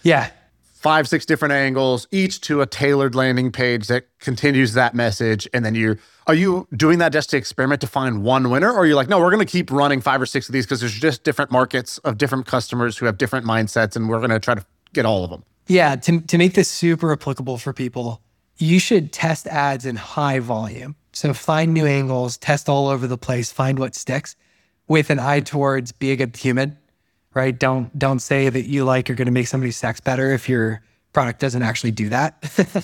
5-6 different angles, each to a tailored landing page that continues that message. And then are you doing that just to experiment to find one winner? Or are you like, no, we're going to keep running 5 or 6 of these because there's just different markets of different customers who have different mindsets, and we're going to try to get all of them? Yeah, to make this super applicable for people, you should test ads in high volume. So find new angles, test all over the place, find what sticks with an eye towards be a good human. Right? Don't say that you are going to make somebody's sex better if your product doesn't actually do that.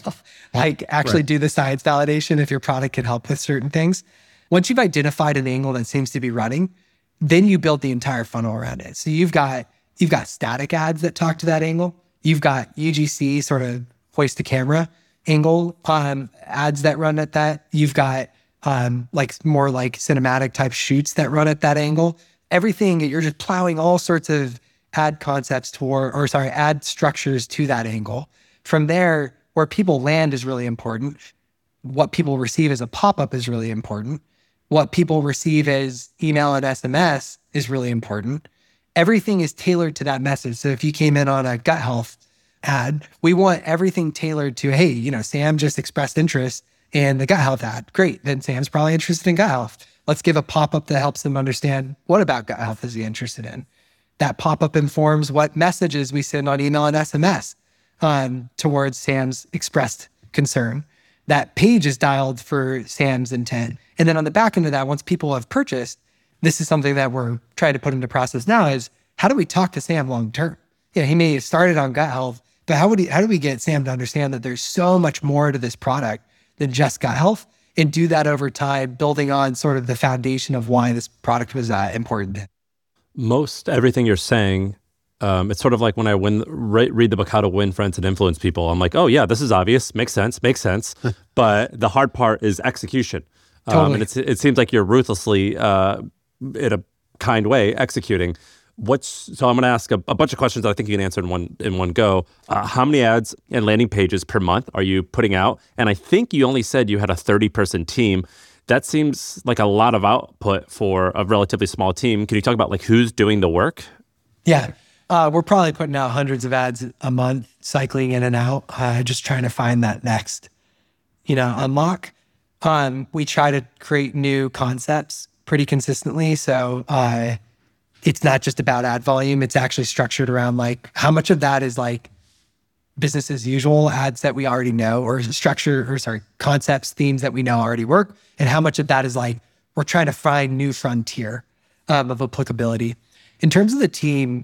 Do the science validation if your product can help with certain things. Once you've identified an angle that seems to be running, then you build the entire funnel around it. So you've got static ads that talk to that angle. You've got UGC, sort of hoist the camera angle ads that run at that. You've got more like cinematic type shoots that run at that angle. Everything, you're just plowing all sorts of ad concepts ad structures to that angle. From there, where people land is really important. What people receive as a pop-up is really important. What people receive as email and SMS is really important. Everything is tailored to that message. So if you came in on a gut health ad, we want everything tailored to, hey, Sam just expressed interest in the gut health ad. Great, then Sam's probably interested in gut health. Let's give a pop-up that helps them understand what about gut health is he interested in. That pop-up informs what messages we send on email and SMS towards Sam's expressed concern. That page is dialed for Sam's intent. And then on the back end of that, once people have purchased, this is something that we're trying to put into process now is, how do we talk to Sam long-term? he may have started on gut health, but how do we get Sam to understand that there's so much more to this product than just gut health, and do that over time, building on sort of the foundation of why this product was important? Most everything you're saying, it's sort of like when I read the book How to Win Friends and Influence People. I'm like, oh yeah, this is obvious, makes sense. But the hard part is execution. Totally. And it seems like you're ruthlessly, in a kind way, executing. So I'm going to ask a bunch of questions that I think you can answer in one go. How many ads and landing pages per month are you putting out? And I think you only said you had a 30-person team. That seems like a lot of output for a relatively small team. Can you talk about like who's doing the work? Yeah. We're probably putting out hundreds of ads a month, cycling in and out, just trying to find that next, unlock. We try to create new concepts pretty consistently. So it's not just about ad volume. It's actually structured around like how much of that is like business as usual ads that we already know, or concepts, themes that we know already work. And how much of that is like, we're trying to find new frontier of applicability. In terms of the team,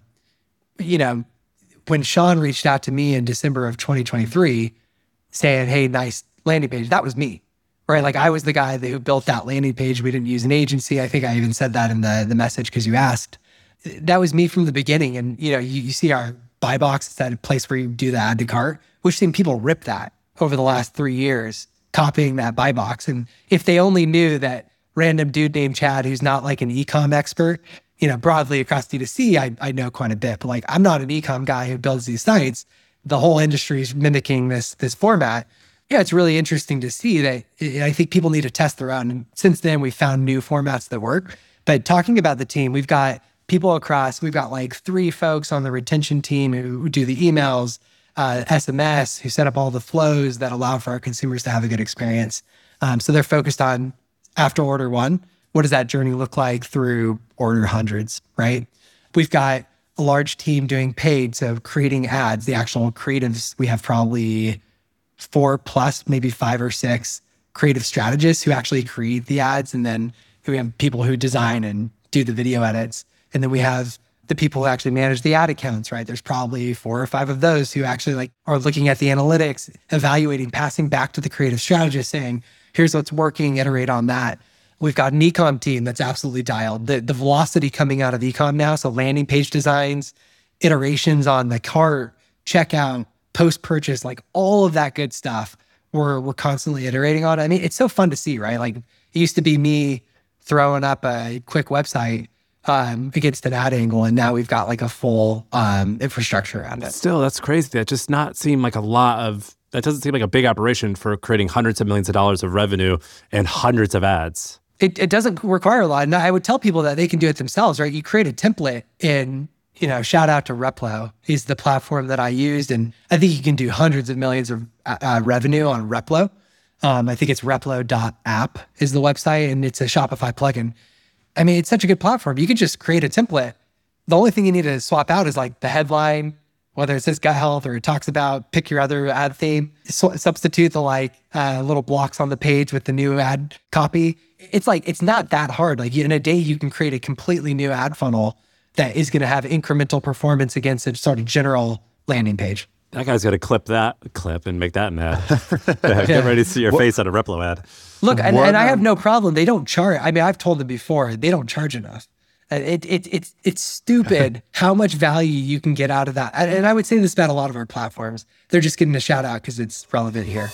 when Sean reached out to me in December of 2023 saying, hey, nice landing page, that was me, right? Like I was the guy who built that landing page. We didn't use an agency. I think I even said that in the message because you asked. That was me from the beginning. And, you see our buy box, it's that place where you do the add to cart. We've seen people rip that over the last 3 years, copying that buy box. And if they only knew that random dude named Chad, who's not like an e-com expert, broadly across D2C, I know quite a bit, but like, I'm not an e-com guy who builds these sites. The whole industry is mimicking this format. Yeah, it's really interesting to see that. I think people need to test their own. And since then, we found new formats that work. But talking about the team, we've got people across, we've got like 3 folks on the retention team who do the emails, SMS, who set up all the flows that allow for our consumers to have a good experience. So they're focused on after order 1, what does that journey look like through order hundreds, right? We've got a large team doing paid, so creating ads, the actual creatives. We have probably 4+, maybe 5 or 6 creative strategists who actually create the ads. And then we have people who design and do the video edits. And then we have the people who actually manage the ad accounts, right? There's probably 4 or 5 of those who actually are looking at the analytics, evaluating, passing back to the creative strategist saying, here's what's working, iterate on that. We've got an e-com team that's absolutely dialed. The velocity coming out of e-com now, so landing page designs, iterations on the cart, checkout, post-purchase, like all of that good stuff, we're constantly iterating on. I mean, it's so fun to see, right? Like it used to be me throwing up a quick website against an ad angle, and now we've got like a full infrastructure around it. Still, that's crazy. That doesn't seem like a big operation for creating hundreds of millions of dollars of revenue and hundreds of ads. It doesn't require a lot. And I would tell people that they can do it themselves, right? You create a template in, shout out to Replo is the platform that I used. And I think you can do hundreds of millions of revenue on Replo. I think it's replo.app is the website, and it's a Shopify plugin. I mean, it's such a good platform. You could just create a template. The only thing you need to swap out is like the headline, whether it says gut health or it talks about pick your other ad theme, substitute the little blocks on the page with the new ad copy. It's not that hard. Like in a day, you can create a completely new ad funnel that is going to have incremental performance against a sort of general landing page. That guy's got to clip and make that an ad. Get ready to see your face on a Replo ad. Look, and I have no problem. They don't charge. I mean, I've told them before, they don't charge enough. It's stupid how much value you can get out of that. And I would say this about a lot of our platforms. They're just getting a shout out because it's relevant here.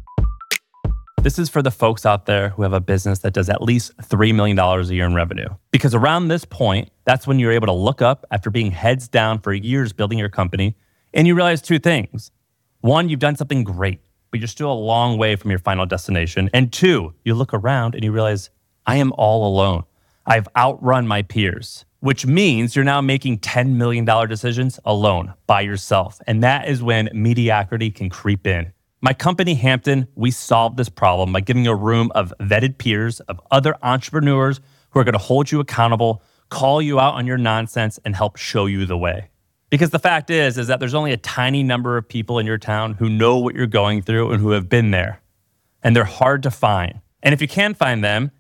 This is for the folks out there who have a business that does at least $3 million a year in revenue. Because around this point, that's when you're able to look up after being heads down for years building your company, and you realize 2 things. 1, you've done something great, but you're still a long way from your final destination. And 2, you look around and you realize, I am all alone. I've outrun my peers, which means you're now making $10 million decisions alone by yourself. And that is when mediocrity can creep in. My company, Hampton, we solved this problem by giving a room of vetted peers, of other entrepreneurs who are going to hold you accountable, call you out on your nonsense, and help show you the way. Because the fact is that there's only a tiny number of people in your town who know what you're going through and who have been there. And they're hard to find. And if you can find them,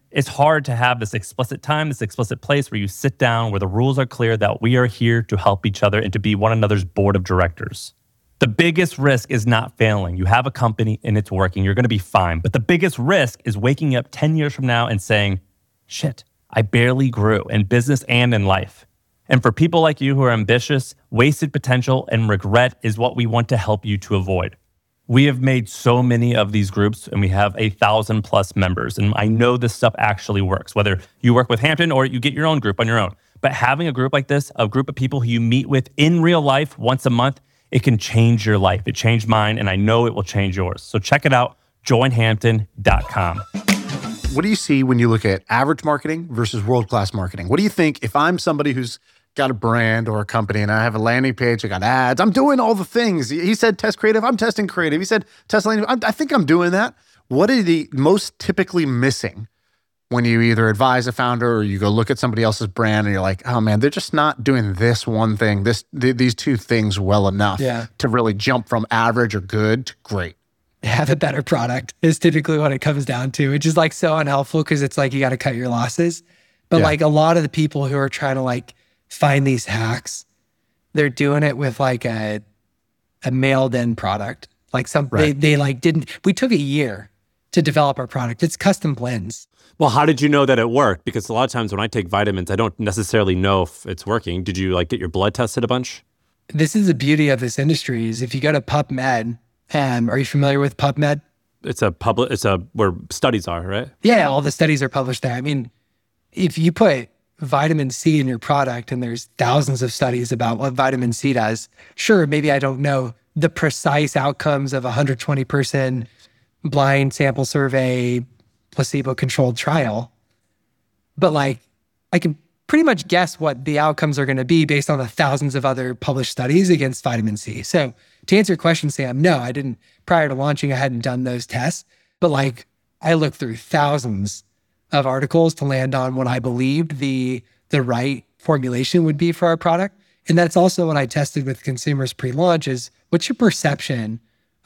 It's hard to have this explicit time, this explicit place where you sit down, where the rules are clear that we are here to help each other and to be one another's board of directors. The biggest risk is not failing. You have a company and it's working. You're going to be fine. But the biggest risk is waking up 10 years from now and saying, shit, I barely grew in business and in life. And for people like you who are ambitious, wasted potential and regret is what we want to help you to avoid. We have made so many of these groups and we have 1,000+ members. And I know this stuff actually works, whether you work with Hampton or you get your own group on your own. But having a group like this, a group of people who you meet with in real life once a month, it can change your life. It changed mine, and I know it will change yours. So check it out, joinhampton.com. What do you see when you look at average marketing versus world-class marketing? What do you think if I'm somebody who's got a brand or a company and I have a landing page, I got ads, I'm doing all the things. He said test creative, I'm testing creative. He said test landing, I think I'm doing that. What are the most typically missing when you either advise a founder or you go look at somebody else's brand and you're like, oh man, they're just not doing this one thing, these two things well enough to really jump from average or good to great? Have a better product is typically what it comes down to, which is like so unhelpful because it's like you got to cut your losses. But like a lot of the people who are trying to like find these hacks, they're doing it with like a mailed in product. Like they like didn't, we took a year to develop our product. It's custom blends. Well, how did you know that it worked? Because a lot of times when I take vitamins, I don't necessarily know if it's working. Did you like get your blood tested a bunch? This is the beauty of this industry is if you go to PubMed, are you familiar with PubMed? It's where studies are, right? Yeah, all the studies are published there. I mean, if you put vitamin C in your product and there's thousands of studies about what vitamin C does, sure, maybe I don't know the precise outcomes of a 120-person blind sample survey, placebo-controlled trial. But like, I can pretty much guess what the outcomes are going to be based on the thousands of other published studies against vitamin C. So to answer your question, Sam, no, I didn't, prior to launching, I hadn't done those tests. But like, I looked through thousands of articles to land on what I believed the right formulation would be for our product. And that's also what I tested with consumers pre-launch is, what's your perception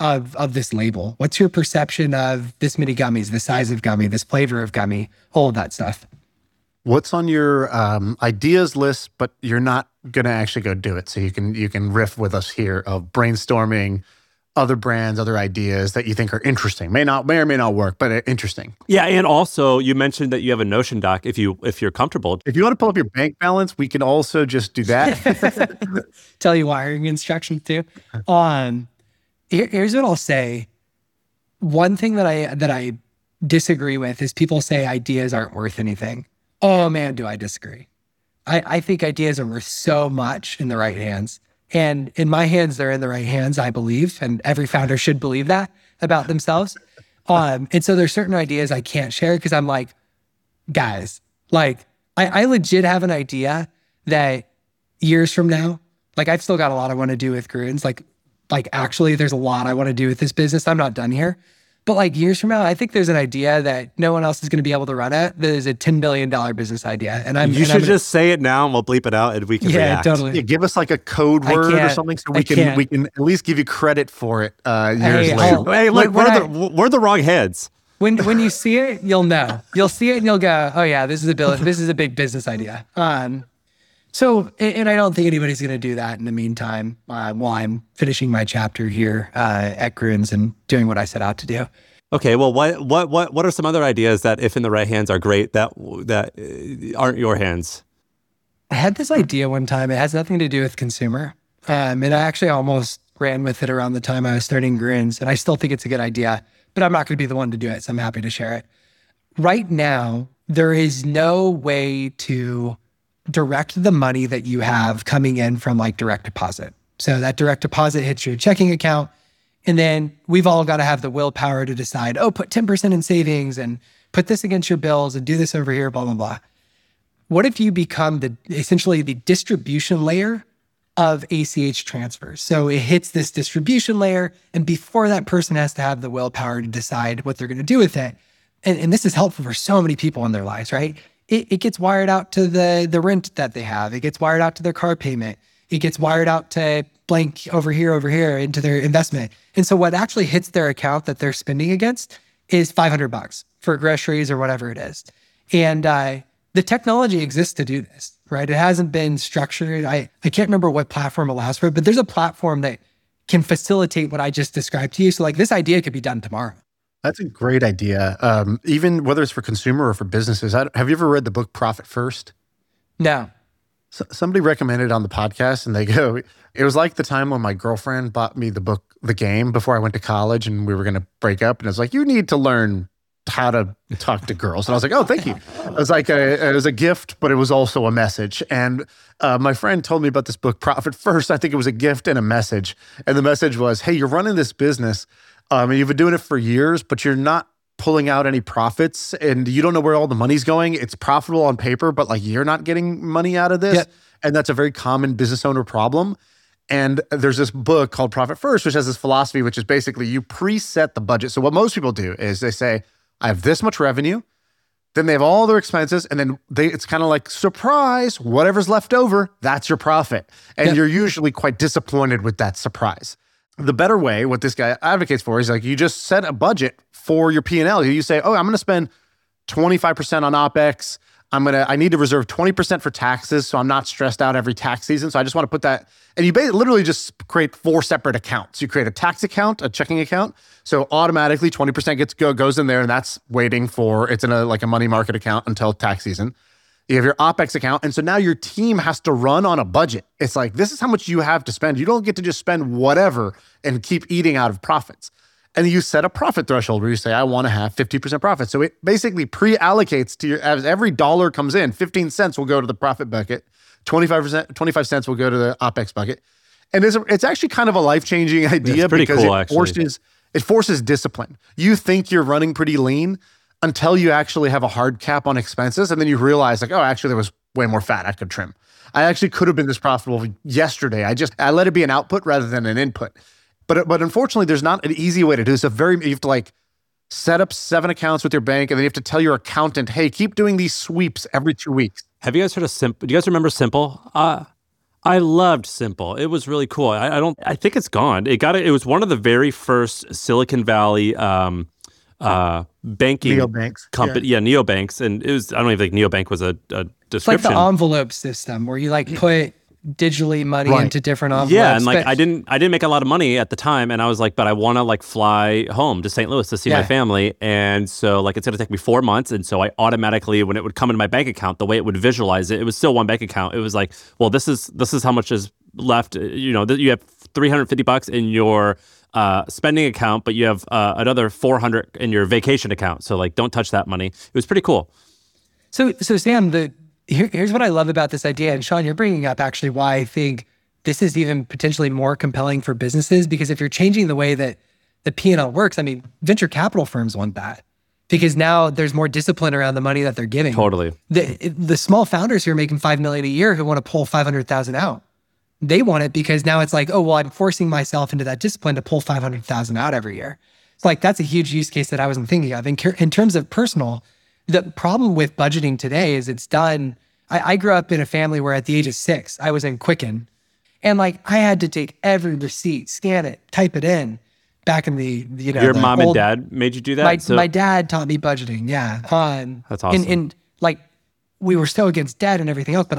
of this label? What's your perception of this many gummies, the size of gummy, this flavor of gummy, all of that stuff? What's on your ideas list, but you're not going to actually go do it? So you can riff with us here of brainstorming other brands, other ideas that you think are interesting. May or may not work, but interesting. Yeah, and also you mentioned that you have a Notion doc. If you're comfortable, if you want to pull up your bank balance, we can also just do that. Tell you wiring instructions too. Here's what I'll say. One thing that I disagree with is people say ideas aren't worth anything. Oh man, do I disagree. I think ideas are worth so much in the right hands. And in my hands, they're in the right hands, I believe. And every founder should believe that about themselves. And so there's certain ideas I can't share because I'm like, guys, like I legit have an idea that years from now, like I've still got a lot I want to do with Grüns. Like actually there's a lot I want to do with this business. I'm not done here. But like years from now, I think there's an idea that no one else is going to be able to run at. That is a $10 billion business idea. And you should just say it now and we'll bleep it out and we can react. Totally. Yeah, give us like a code word or something so we can at least give you credit for it years later. Hey, look, we're the wrong heads. When you see it, you'll know. You'll see it and you'll go, oh yeah, this is a big business idea. So, and I don't think anybody's going to do that in the meantime while I'm finishing my chapter here at Grüns and doing what I set out to do. Okay, well, what are some other ideas that, if in the right hands, are great that aren't your hands? I had this idea one time. It has nothing to do with consumer, and I actually almost ran with it around the time I was starting Grüns, and I still think it's a good idea, but I'm not going to be the one to do it, so I'm happy to share it. Right now, there is no way to direct the money that you have coming in from like direct deposit. So that direct deposit hits your checking account. And then we've all got to have the willpower to decide, put 10% in savings and put this against your bills and do this over here, blah, blah, blah. What if you become essentially the distribution layer of ACH transfers? So it hits this distribution layer, and before that person has to have the willpower to decide what they're going to do with it. And this is helpful for so many people in their lives, right? It gets wired out to the rent that they have. It gets wired out to their car payment. It gets wired out to blank over here into their investment. And so what actually hits their account that they're spending against is $500 for groceries or whatever it is. And the technology exists to do this, right? It hasn't been structured. I can't remember what platform allows for it, but there's a platform that can facilitate what I just described to you. So like this idea could be done tomorrow. That's a great idea. Even whether it's for consumer or for businesses. Have you ever read the book Profit First? No. Somebody recommended it on the podcast and they go, it was like the time when my girlfriend bought me the book, The Game, before I went to college and we were going to break up. And it's like, you need to learn how to talk to girls. And I was like, oh, thank you. It was like it was a gift, but it was also a message. And my friend told me about this book, Profit First. I think it was a gift and a message. And the message was, hey, you're running this business and you've been doing it for years, but you're not pulling out any profits and you don't know where all the money's going. It's profitable on paper, but like you're not getting money out of this. Yep. And that's a very common business owner problem. And there's this book called Profit First, which has this philosophy, which is basically you preset the budget. So what most people do is they say, I have this much revenue, then they have all their expenses, and then it's kind of like, surprise, whatever's left over, that's your profit. And you're usually quite disappointed with that surprise. The better way, what this guy advocates for, is like you just set a budget for your P&L. You say, oh, I'm going to spend 25% on OpEx. I need to reserve 20% for taxes, so I'm not stressed out every tax season. So I just want to put that, and you literally just create 4 separate accounts. You create a tax account, a checking account. So automatically 20% goes in there, and that's waiting for, it's in a money market account until tax season. You have your OpEx account. And so now your team has to run on a budget. It's like, this is how much you have to spend. You don't get to just spend whatever and keep eating out of profits. And you set a profit threshold where you say, I want to have 50% profit. So it basically pre-allocates to as every dollar comes in, 15 cents will go to the profit bucket, 25 cents will go to the OpEx bucket. And it's actually kind of a life-changing idea because cool, it forces discipline. You think you're running pretty lean until you actually have a hard cap on expenses. And then you realize like, oh, actually there was way more fat I could trim. I actually could have been this profitable yesterday. I let it be an output rather than an input. But unfortunately, there's not an easy way to do this. You have to like set up 7 accounts with your bank, and then you have to tell your accountant, hey, keep doing these sweeps every 2 weeks. Have you guys heard of Simple? Do you guys remember Simple? I loved Simple. It was really cool. I think it's gone. It was one of the very first Silicon Valley banking neobanks company. Yeah, neobanks. And it was, I don't even think neobank was a description. It's like the envelope system where you like put digitally money into different envelopes. Yeah, and like I didn't make a lot of money at the time, and I was like, but I want to like fly home to St. Louis to see my family, and so like it's gonna take me 4 months, and so I automatically, when it would come into my bank account, the way it would visualize it, it was still one bank account. It was like, well, this is how much is left. You know, you have $350 in your spending account, but you have another $400 in your vacation account. So like, don't touch that money. It was pretty cool. So Sam, here's what I love about this idea. And Sean, you're bringing up actually why I think this is even potentially more compelling for businesses, because if you're changing the way that the P&L works, I mean, venture capital firms want that because now there's more discipline around the money that they're giving. Totally. The small founders who are making $5 million a year who want to pull $500,000 out, they want it because now it's like, oh, well, I'm forcing myself into that discipline to pull $500,000 out every year. It's like, that's a huge use case that I wasn't thinking of. In terms of personal, the problem with budgeting today is it's done. I grew up in a family where at the age of 6, I was in Quicken. And like, I had to take every receipt, scan it, type it in back in the, Your mom and dad made you do that? My dad taught me budgeting. Yeah. That's awesome. And like, we were so against debt and everything else, but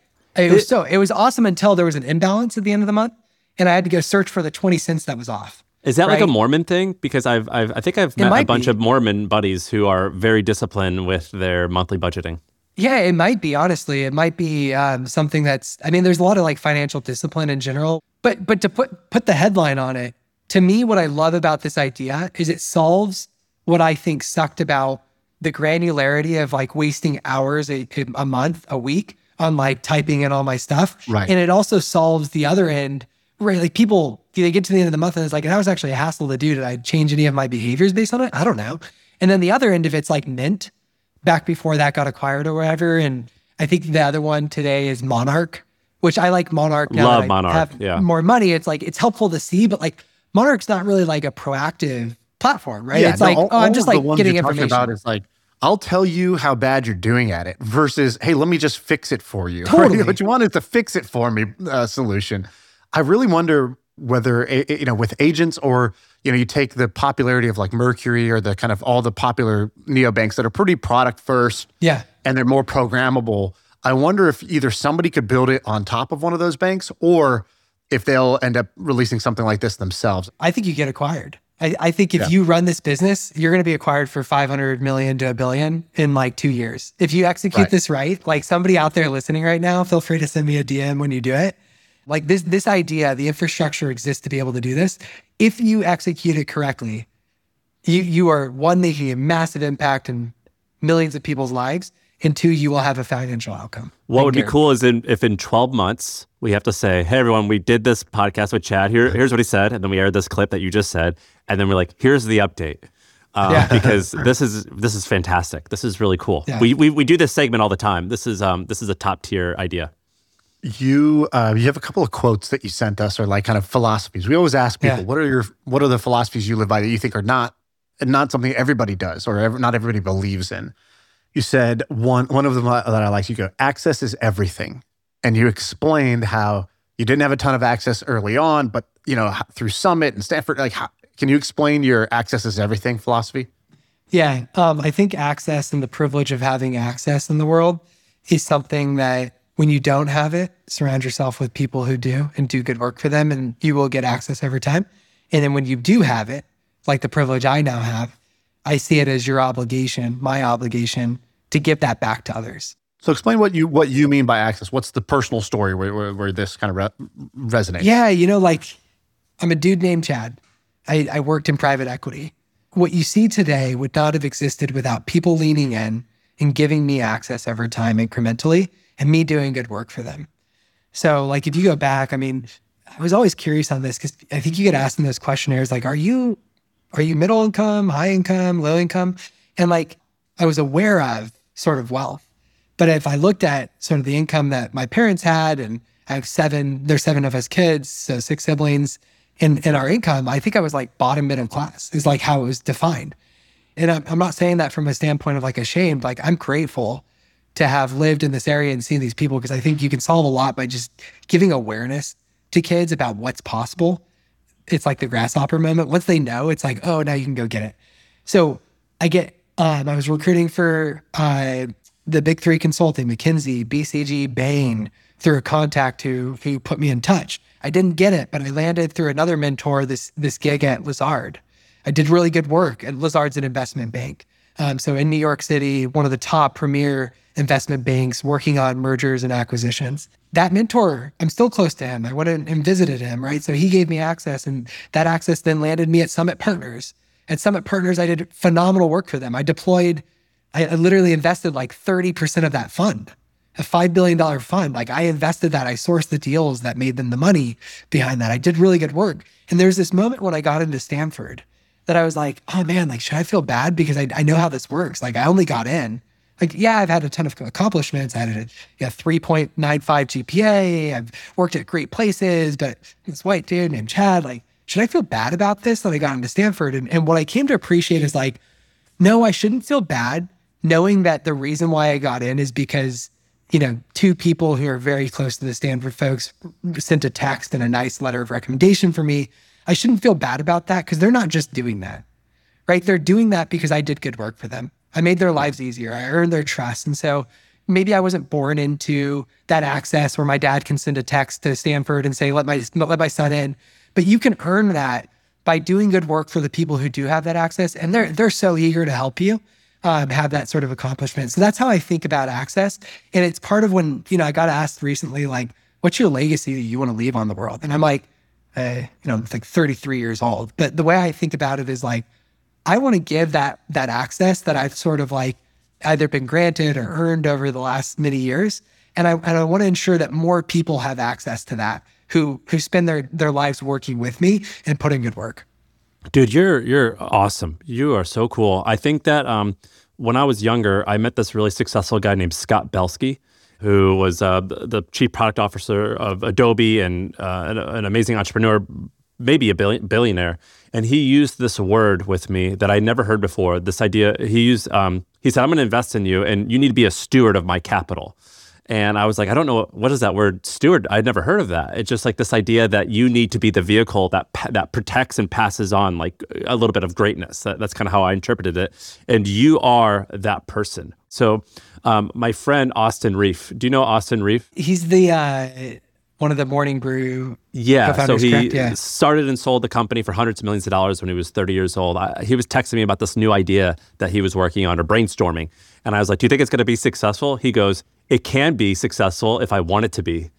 it was awesome until there was an imbalance at the end of the month. And I had to go search for the 20 cents that was off. Is that like a Mormon thing? Because I think I've met a bunch of Mormon buddies who are very disciplined with their monthly budgeting. Yeah, it might be, honestly. It might be something there's a lot of like financial discipline in general. But to put the headline on it, to me, what I love about this idea is it solves what I think sucked about the granularity of like wasting hours a month, a week on like typing in all my stuff. Right. And it also solves the other end, right? Like people, they get to the end of the month and it's like, that was actually a hassle to do. Did I change any of my behaviors based on it? I don't know. And then the other end of it's like Mint, back before that got acquired or whatever. And I think the other one today is Monarch, which I like Monarch now. Love that I Monarch, have more money. It's like, it's helpful to see, but like Monarch's not really like a proactive platform, right? Yeah, it's like, I'm just like getting information. About is like, I'll tell you how bad you're doing at it versus, hey, let me just fix it for you. Totally. Right? What you want is the fix it for me solution. I really wonder whether, with agents or you take the popularity of like Mercury or the kind of all the popular neobanks that are pretty product first. Yeah. And they're more programmable. I wonder if either somebody could build it on top of one of those banks or if they'll end up releasing something like this themselves. I think you get acquired. I think if you run this business, you're going to be acquired for 500 million to $1 billion in like 2 years. If you execute this right, like somebody out there listening right now, feel free to send me a DM when you do it. Like this idea, the infrastructure exists to be able to do this. If you execute it correctly, you are one, making a massive impact in millions of people's lives. And two, you will have a financial outcome. What would be cool is if in 12 months, we have to say, hey, everyone, we did this podcast with Chad. Here's what he said. And then we aired this clip that you just said. And then we're like, here's the update. Because this is fantastic. This is really cool. Yeah. We do this segment all the time. This is a top tier idea. You have a couple of quotes that you sent us, or like kind of philosophies. We always ask people, what are the philosophies you live by that you think are not something everybody does or not everybody believes in? You said one of them that I liked. You go, access is everything, and you explained how you didn't have a ton of access early on, but through Summit and Stanford, can you explain your access is everything philosophy? Yeah, I think access and the privilege of having access in the world is something that when you don't have it, surround yourself with people who do and do good work for them, and you will get access every time. And then when you do have it, like the privilege I now have, I see it as your obligation, my obligation, to give that back to others. So explain what you mean by access. What's the personal story where this kind of resonates? Yeah, I'm a dude named Chad. I worked in private equity. What you see today would not have existed without people leaning in and giving me access over time incrementally and me doing good work for them. So like if you go back, I was always curious on this because I think you get asked in those questionnaires, like, are you middle income, high income, low income? And like I was aware of sort of wealth. But if I looked at sort of the income that my parents had, and I have there's 7 of us kids, so 6 siblings, and our income, I think I was like bottom middle class is like how it was defined. And I'm not saying that from a standpoint of like ashamed, like I'm grateful to have lived in this area and seen these people, because I think you can solve a lot by just giving awareness to kids about what's possible. It's like the grasshopper moment. Once they know, it's like, oh, now you can go get it. So I was recruiting for the big 3 consulting, McKinsey, BCG, Bain, through a contact who put me in touch. I didn't get it, but I landed through another mentor, this gig at Lazard. I did really good work, and Lazard's an investment bank. So in New York City, one of the top premier investment banks working on mergers and acquisitions. That mentor, I'm still close to him. I went and visited him, right? So he gave me access, and that access then landed me at Summit Partners. At Summit Partners, I did phenomenal work for them. I literally invested like 30% of that fund, a $5 billion fund. Like I invested that, I sourced the deals that made them the money behind that. I did really good work. And there's this moment when I got into Stanford that I was like, oh man, like, should I feel bad? Because I know how this works. Like I only got in. Like, yeah, I've had a ton of accomplishments. I had a 3.95 GPA. I've worked at great places, but this white dude named Chad, like, should I feel bad about this that I got into Stanford? And what I came to appreciate is like, no, I shouldn't feel bad knowing that the reason why I got in is because, 2 people who are very close to the Stanford folks sent a text and a nice letter of recommendation for me. I shouldn't feel bad about that because they're not just doing that, right? They're doing that because I did good work for them. I made their lives easier. I earned their trust. And so maybe I wasn't born into that access where my dad can send a text to Stanford and say, let my son in. But you can earn that by doing good work for the people who do have that access. And they're so eager to help you have that sort of accomplishment. So that's how I think about access. And it's part of when, I got asked recently, like, what's your legacy that you want to leave on the world? And I'm like, it's like 33 years old. But the way I think about it is like, I want to give that access that I've sort of like either been granted or earned over the last many years. And I want to ensure that more people have access to that who spend their lives working with me and putting good work. Dude, you're awesome. You are so cool. I think that when I was younger, I met this really successful guy named Scott Belsky, who was the chief product officer of Adobe and an amazing entrepreneur, maybe a billionaire. And he used this word with me that I never heard before. This idea, he said, I'm going to invest in you and you need to be a steward of my capital. And I was like, I don't know, what is that word? Steward. I'd never heard of that. It's just like this idea that you need to be the vehicle that protects and passes on like a little bit of greatness. That's kind of how I interpreted it. And you are that person. So my friend, Austin Reef, do you know Austin Reef? He's the one of the Morning Brew so he correct? Yeah. started and sold the company for hundreds of millions of dollars when he was 30 years old. He was texting me about this new idea that he was working on or brainstorming. And I was like, do you think it's going to be successful? He goes, it can be successful if I want it to be.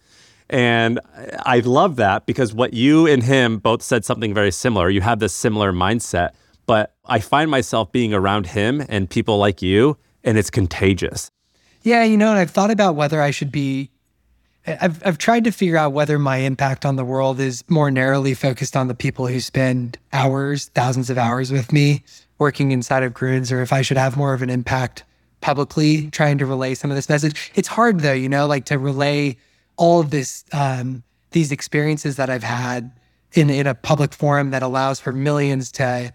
And I love that because what you and him both said something very similar. You have this similar mindset, but I find myself being around him and people like you, and it's contagious. Yeah, and I've thought about whether I should be, I've tried to figure out whether my impact on the world is more narrowly focused on the people who spend hours, thousands of hours with me working inside of Grüns, or if I should have more of an impact publicly trying to relay some of this message. It's hard though, like to relay all of this, these experiences that I've had in a public forum that allows for millions to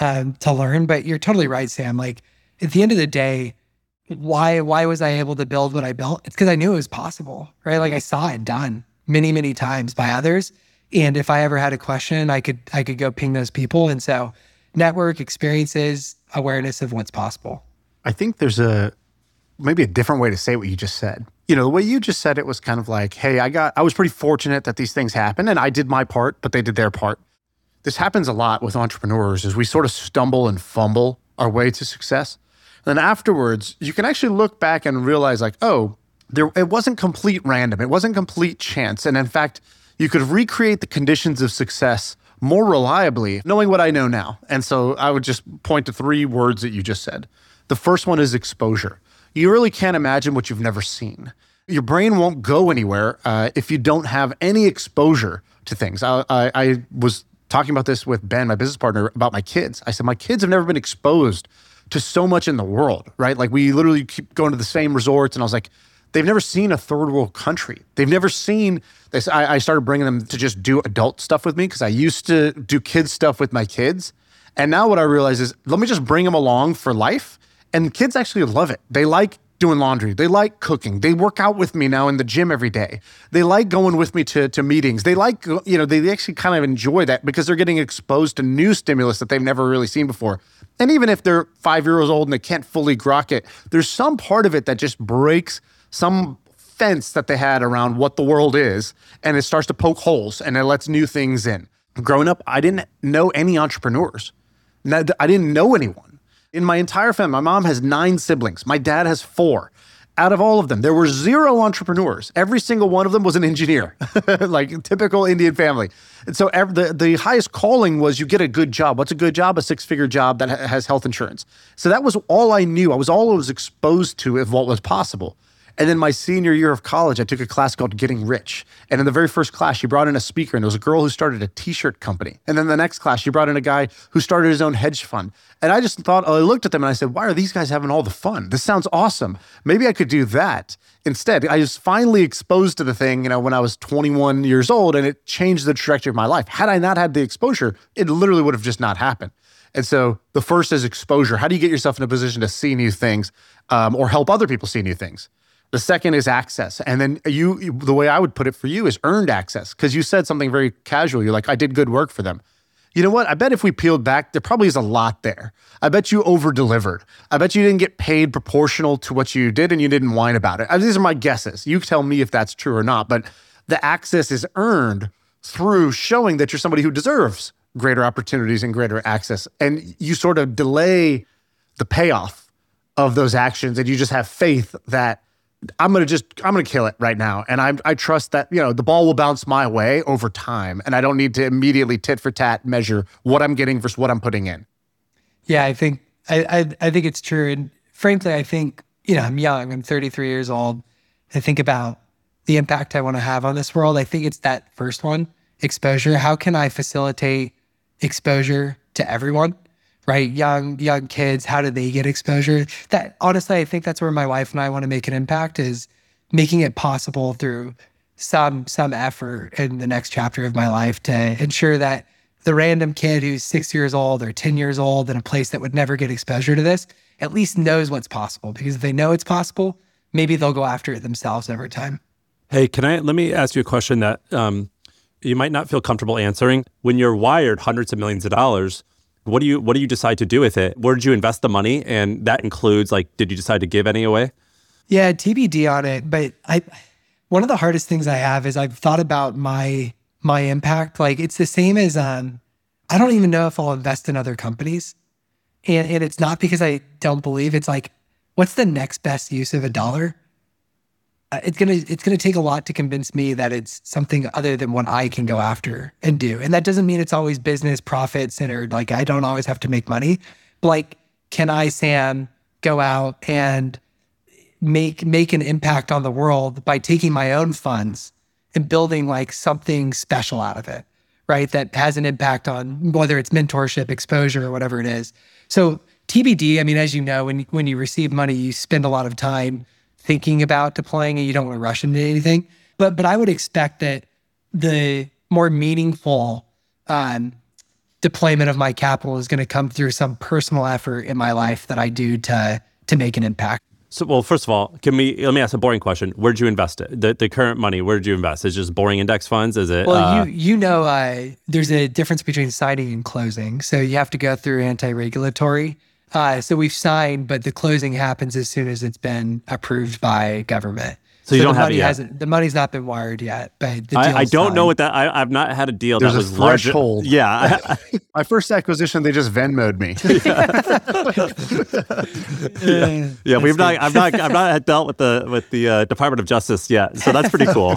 learn. But you're totally right, Sam. Like at the end of the day, why was I able to build what I built? It's because I knew it was possible, right? Like I saw it done many, many times by others. And if I ever had a question, I could go ping those people. And so network, experiences, awareness of what's possible. I think there's maybe a different way to say what you just said. The way you just said it was kind of like, hey, I was pretty fortunate that these things happened and I did my part, but they did their part. This happens a lot with entrepreneurs is we sort of stumble and fumble our way to success. And then afterwards, you can actually look back and realize like, oh, it wasn't complete random. It wasn't complete chance. And in fact, you could recreate the conditions of success more reliably, knowing what I know now. And so I would just point to 3 words that you just said. The first one is exposure. You really can't imagine what you've never seen. Your brain won't go anywhere if you don't have any exposure to things. I was talking about this with Ben, my business partner, about my kids. I said, my kids have never been exposed to so much in the world, right? Like we literally keep going to the same resorts. And I was like, they've never seen a third world country. They've never seen this. I started bringing them to just do adult stuff with me because I used to do kids stuff with my kids. And now what I realize is, let me just bring them along for life. And kids actually love it. They like doing laundry. They like cooking. They work out with me now in the gym every day. They like going with me to meetings. They like, they actually kind of enjoy that because they're getting exposed to new stimulus that they've never really seen before. And even if they're 5 years old and they can't fully grok it, there's some part of it that just breaks some fence that they had around what the world is, and it starts to poke holes and it lets new things in. Growing up, I didn't know any entrepreneurs. I didn't know anyone. In my entire family, my mom has 9 siblings. My dad has 4. Out of all of them, there were 0 entrepreneurs. Every single one of them was an engineer, like typical Indian family. And so the highest calling was you get a good job. What's a good job? A 6-figure job that has health insurance. So that was all I knew. I was exposed to of what was possible. And then my senior year of college, I took a class called Getting Rich. And in the very first class, she brought in a speaker, and there was a girl who started a t-shirt company. And then the next class, she brought in a guy who started his own hedge fund. And I just thought, I looked at them and I said, why are these guys having all the fun? This sounds awesome. Maybe I could do that. Instead, I was finally exposed to the thing, when I was 21 years old, and it changed the trajectory of my life. Had I not had the exposure, it literally would have just not happened. And so the first is exposure. How do you get yourself in a position to see new things or help other people see new things? The second is access. And then the way I would put it for you is earned access, because you said something very casual. You're like, I did good work for them. You know what? I bet if we peeled back, there probably is a lot there. I bet you over-delivered. I bet you didn't get paid proportional to what you did and you didn't whine about it. These are my guesses. You tell me if that's true or not. But the access is earned through showing that you're somebody who deserves greater opportunities and greater access. And you sort of delay the payoff of those actions, and you just have faith that I'm going to kill it right now. And I trust that, the ball will bounce my way over time. And I don't need to immediately tit for tat measure what I'm getting versus what I'm putting in. Yeah, I think it's true. And frankly, I think, I'm young, I'm 33 years old. I think about the impact I want to have on this world. I think it's that first one, exposure. How can I facilitate exposure to everyone? Right? Young kids, how do they get exposure? That honestly, I think that's where my wife and I want to make an impact, is making it possible through some effort in the next chapter of my life to ensure that the random kid who's 6 years old or 10 years old in a place that would never get exposure to this at least knows what's possible. Because if they know it's possible, maybe they'll go after it themselves over time. Hey, let me ask you a question that you might not feel comfortable answering. When you're wired hundreds of millions of dollars, what do you decide to do with it? Where did you invest the money? And that includes, like, did you decide to give any away? Yeah, TBD on it. But one of the hardest things I have is I've thought about my impact. Like, it's the same as I don't even know if I'll invest in other companies. And it's not because I don't believe. It's like, what's the next best use of a dollar? It's gonna take a lot to convince me that it's something other than what I can go after and do. And that doesn't mean it's always business profit centered. Like, I don't always have to make money. But like, can I, Sam, go out and make an impact on the world by taking my own funds and building like something special out of it, right? That has an impact on whether it's mentorship, exposure, or whatever it is. So TBD, I mean, as you know, when you receive money, you spend a lot of time thinking about deploying it. You don't want to rush into anything. But I would expect that the more meaningful deployment of my capital is going to come through some personal effort in my life that I do to make an impact. So, well, first of all, let me ask a boring question. Where did you invest it? The current money, where did you invest? Is it just boring index funds? Is it? Well, you know, there's a difference between signing and closing. So you have to go through anti-regulatory. So we've signed, but the closing happens as soon as it's been approved by government. So you don't have it yet? The money's not been wired yet, but the I don't signed. know what that. I've not had a deal There's that a was larger. threshold. Yeah. My first acquisition, they just Venmo'd me. Yeah, I've not dealt with the Department of Justice yet, so that's pretty cool.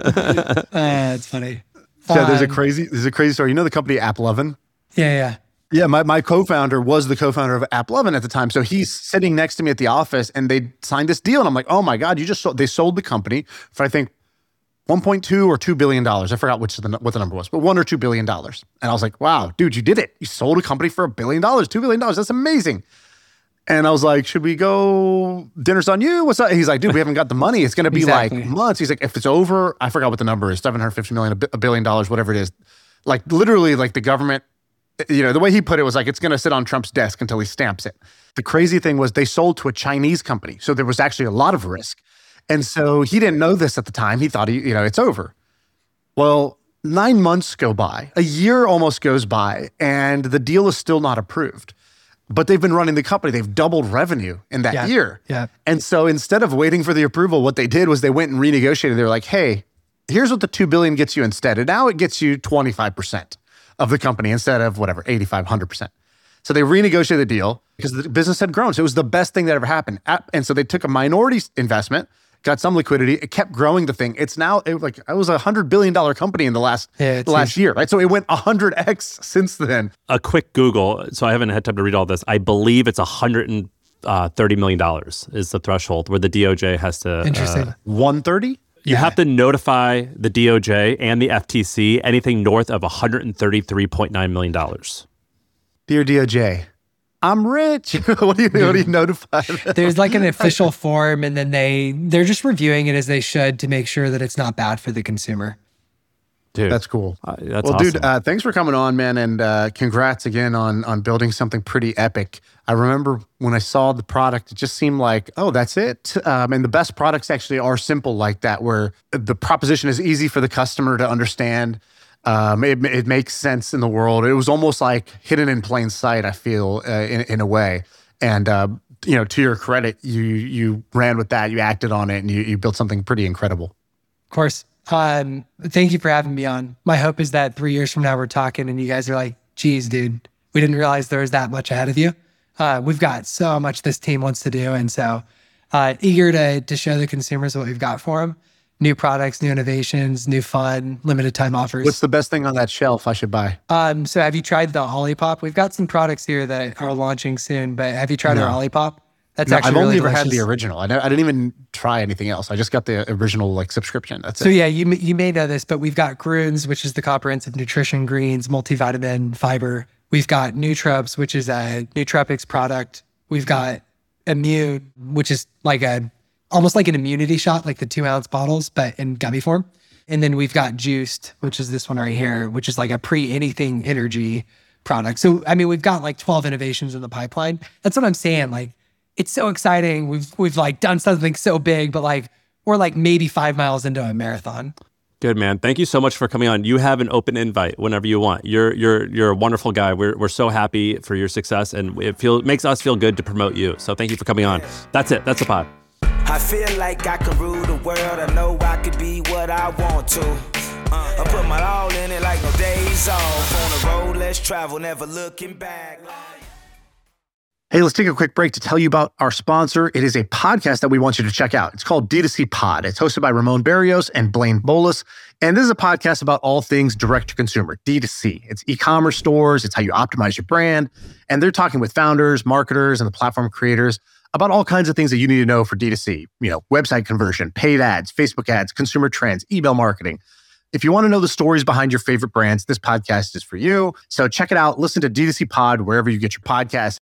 It's funny. Yeah, there's a crazy story. You know the company AppLovin? Yeah. Yeah, my co-founder was the co-founder of AppLovin at the time. So he's sitting next to me at the office and they signed this deal. And I'm like, oh my God, they sold the company for, I think, $1.2 or $2 billion. I forgot what the number was, but $1 or $2 billion. And I was like, wow, dude, you did it. You sold a company for $1 billion, $2 billion. That's amazing. And I was like, should we go, dinner's on you? What's up? He's like, dude, we haven't got the money. It's going to be Exactly. like months. He's like, if it's over, I forgot what the number is, $750 million, $1 billion, whatever it is. Like literally like the government, you know, the way he put it was like, it's going to sit on Trump's desk until he stamps it. The crazy thing was they sold to a Chinese company. So there was actually a lot of risk. And so he didn't know this at the time. He thought, it's over. Well, 9 months go by, a year almost goes by, and the deal is still not approved. But they've been running the company. They've doubled revenue in that year. Yeah. And so instead of waiting for the approval, what they did was they went and renegotiated. They were like, hey, here's what the $2 billion gets you instead. And now it gets you 25% of the company instead of whatever, 85, 100%. So they renegotiated the deal because the business had grown. So it was the best thing that ever happened. And so they took a minority investment, got some liquidity. It kept growing the thing. It was a $100 billion company in the last year, right? So it went 100x since then. A quick Google, so I haven't had time to read all this. I believe it's $130 million is the threshold where the DOJ has to. Interesting. 130? You have to notify the DOJ and the FTC anything north of $133.9 million. Dear DOJ, I'm rich. What do you notify? There's like an official form, and then they're just reviewing it as they should to make sure that it's not bad for the consumer. Dude, That's cool. That's well, awesome. dude, thanks for coming on, man, and congrats again on building something pretty epic. I remember when I saw the product, it just seemed like, oh, that's it. And the best products actually are simple like that, where the proposition is easy for the customer to understand. It makes sense in the world. It was almost like hidden in plain sight, I feel, in a way. And to your credit, you ran with that, you acted on it, and you built something pretty incredible. Of course. Thank you for having me on. My hope is that 3 years from now, we're talking and you guys are like, geez, dude, we didn't realize there was that much ahead of you. We've got so much this team wants to do. And so eager to show the consumers what we've got for them. New products, new innovations, new fun, limited time offers. What's the best thing on that shelf I should buy? So have you tried the Olipop? We've got some products here that are launching soon, but have you tried our Olipop? That's actually I've only really ever had the delicious. original. I didn't even try anything else. I just got the original subscription. That's So it. yeah, you may know this, but we've got Grunes, which is the comprehensive nutrition greens, multivitamin, fiber. We've got Nootrops, which is a nootropics product. We've got Immune, which is like almost like an immunity shot, like the 2-ounce bottles, but in gummy form. And then we've got Juiced, which is this one right here, which is like a pre-anything energy product. So, I mean, we've got like 12 innovations in the pipeline. That's what I'm saying. Like, it's so exciting. We've like done something so big, but like we're like maybe 5 miles into a marathon. Good, man. Thank you so much for coming on. You have an open invite whenever you want. You're a wonderful guy. We're so happy for your success, and it makes us feel good to promote you. So thank you for coming on. That's it. That's the pod. I feel like I can rule the world. I know I could be what I want to. I put my all in it like no days off. On the road, let's travel, never looking back. Hey, let's take a quick break to tell you about our sponsor. It is a podcast that we want you to check out. It's called D2C Pod. It's hosted by Ramon Barrios and Blaine Bolus. And this is a podcast about all things direct-to-consumer, D2C. It's e-commerce stores. It's how you optimize your brand. And they're talking with founders, marketers, and the platform creators about all kinds of things that you need to know for D2C. You know, website conversion, paid ads, Facebook ads, consumer trends, email marketing. If you want to know the stories behind your favorite brands, this podcast is for you. So check it out. Listen to D2C Pod wherever you get your podcasts.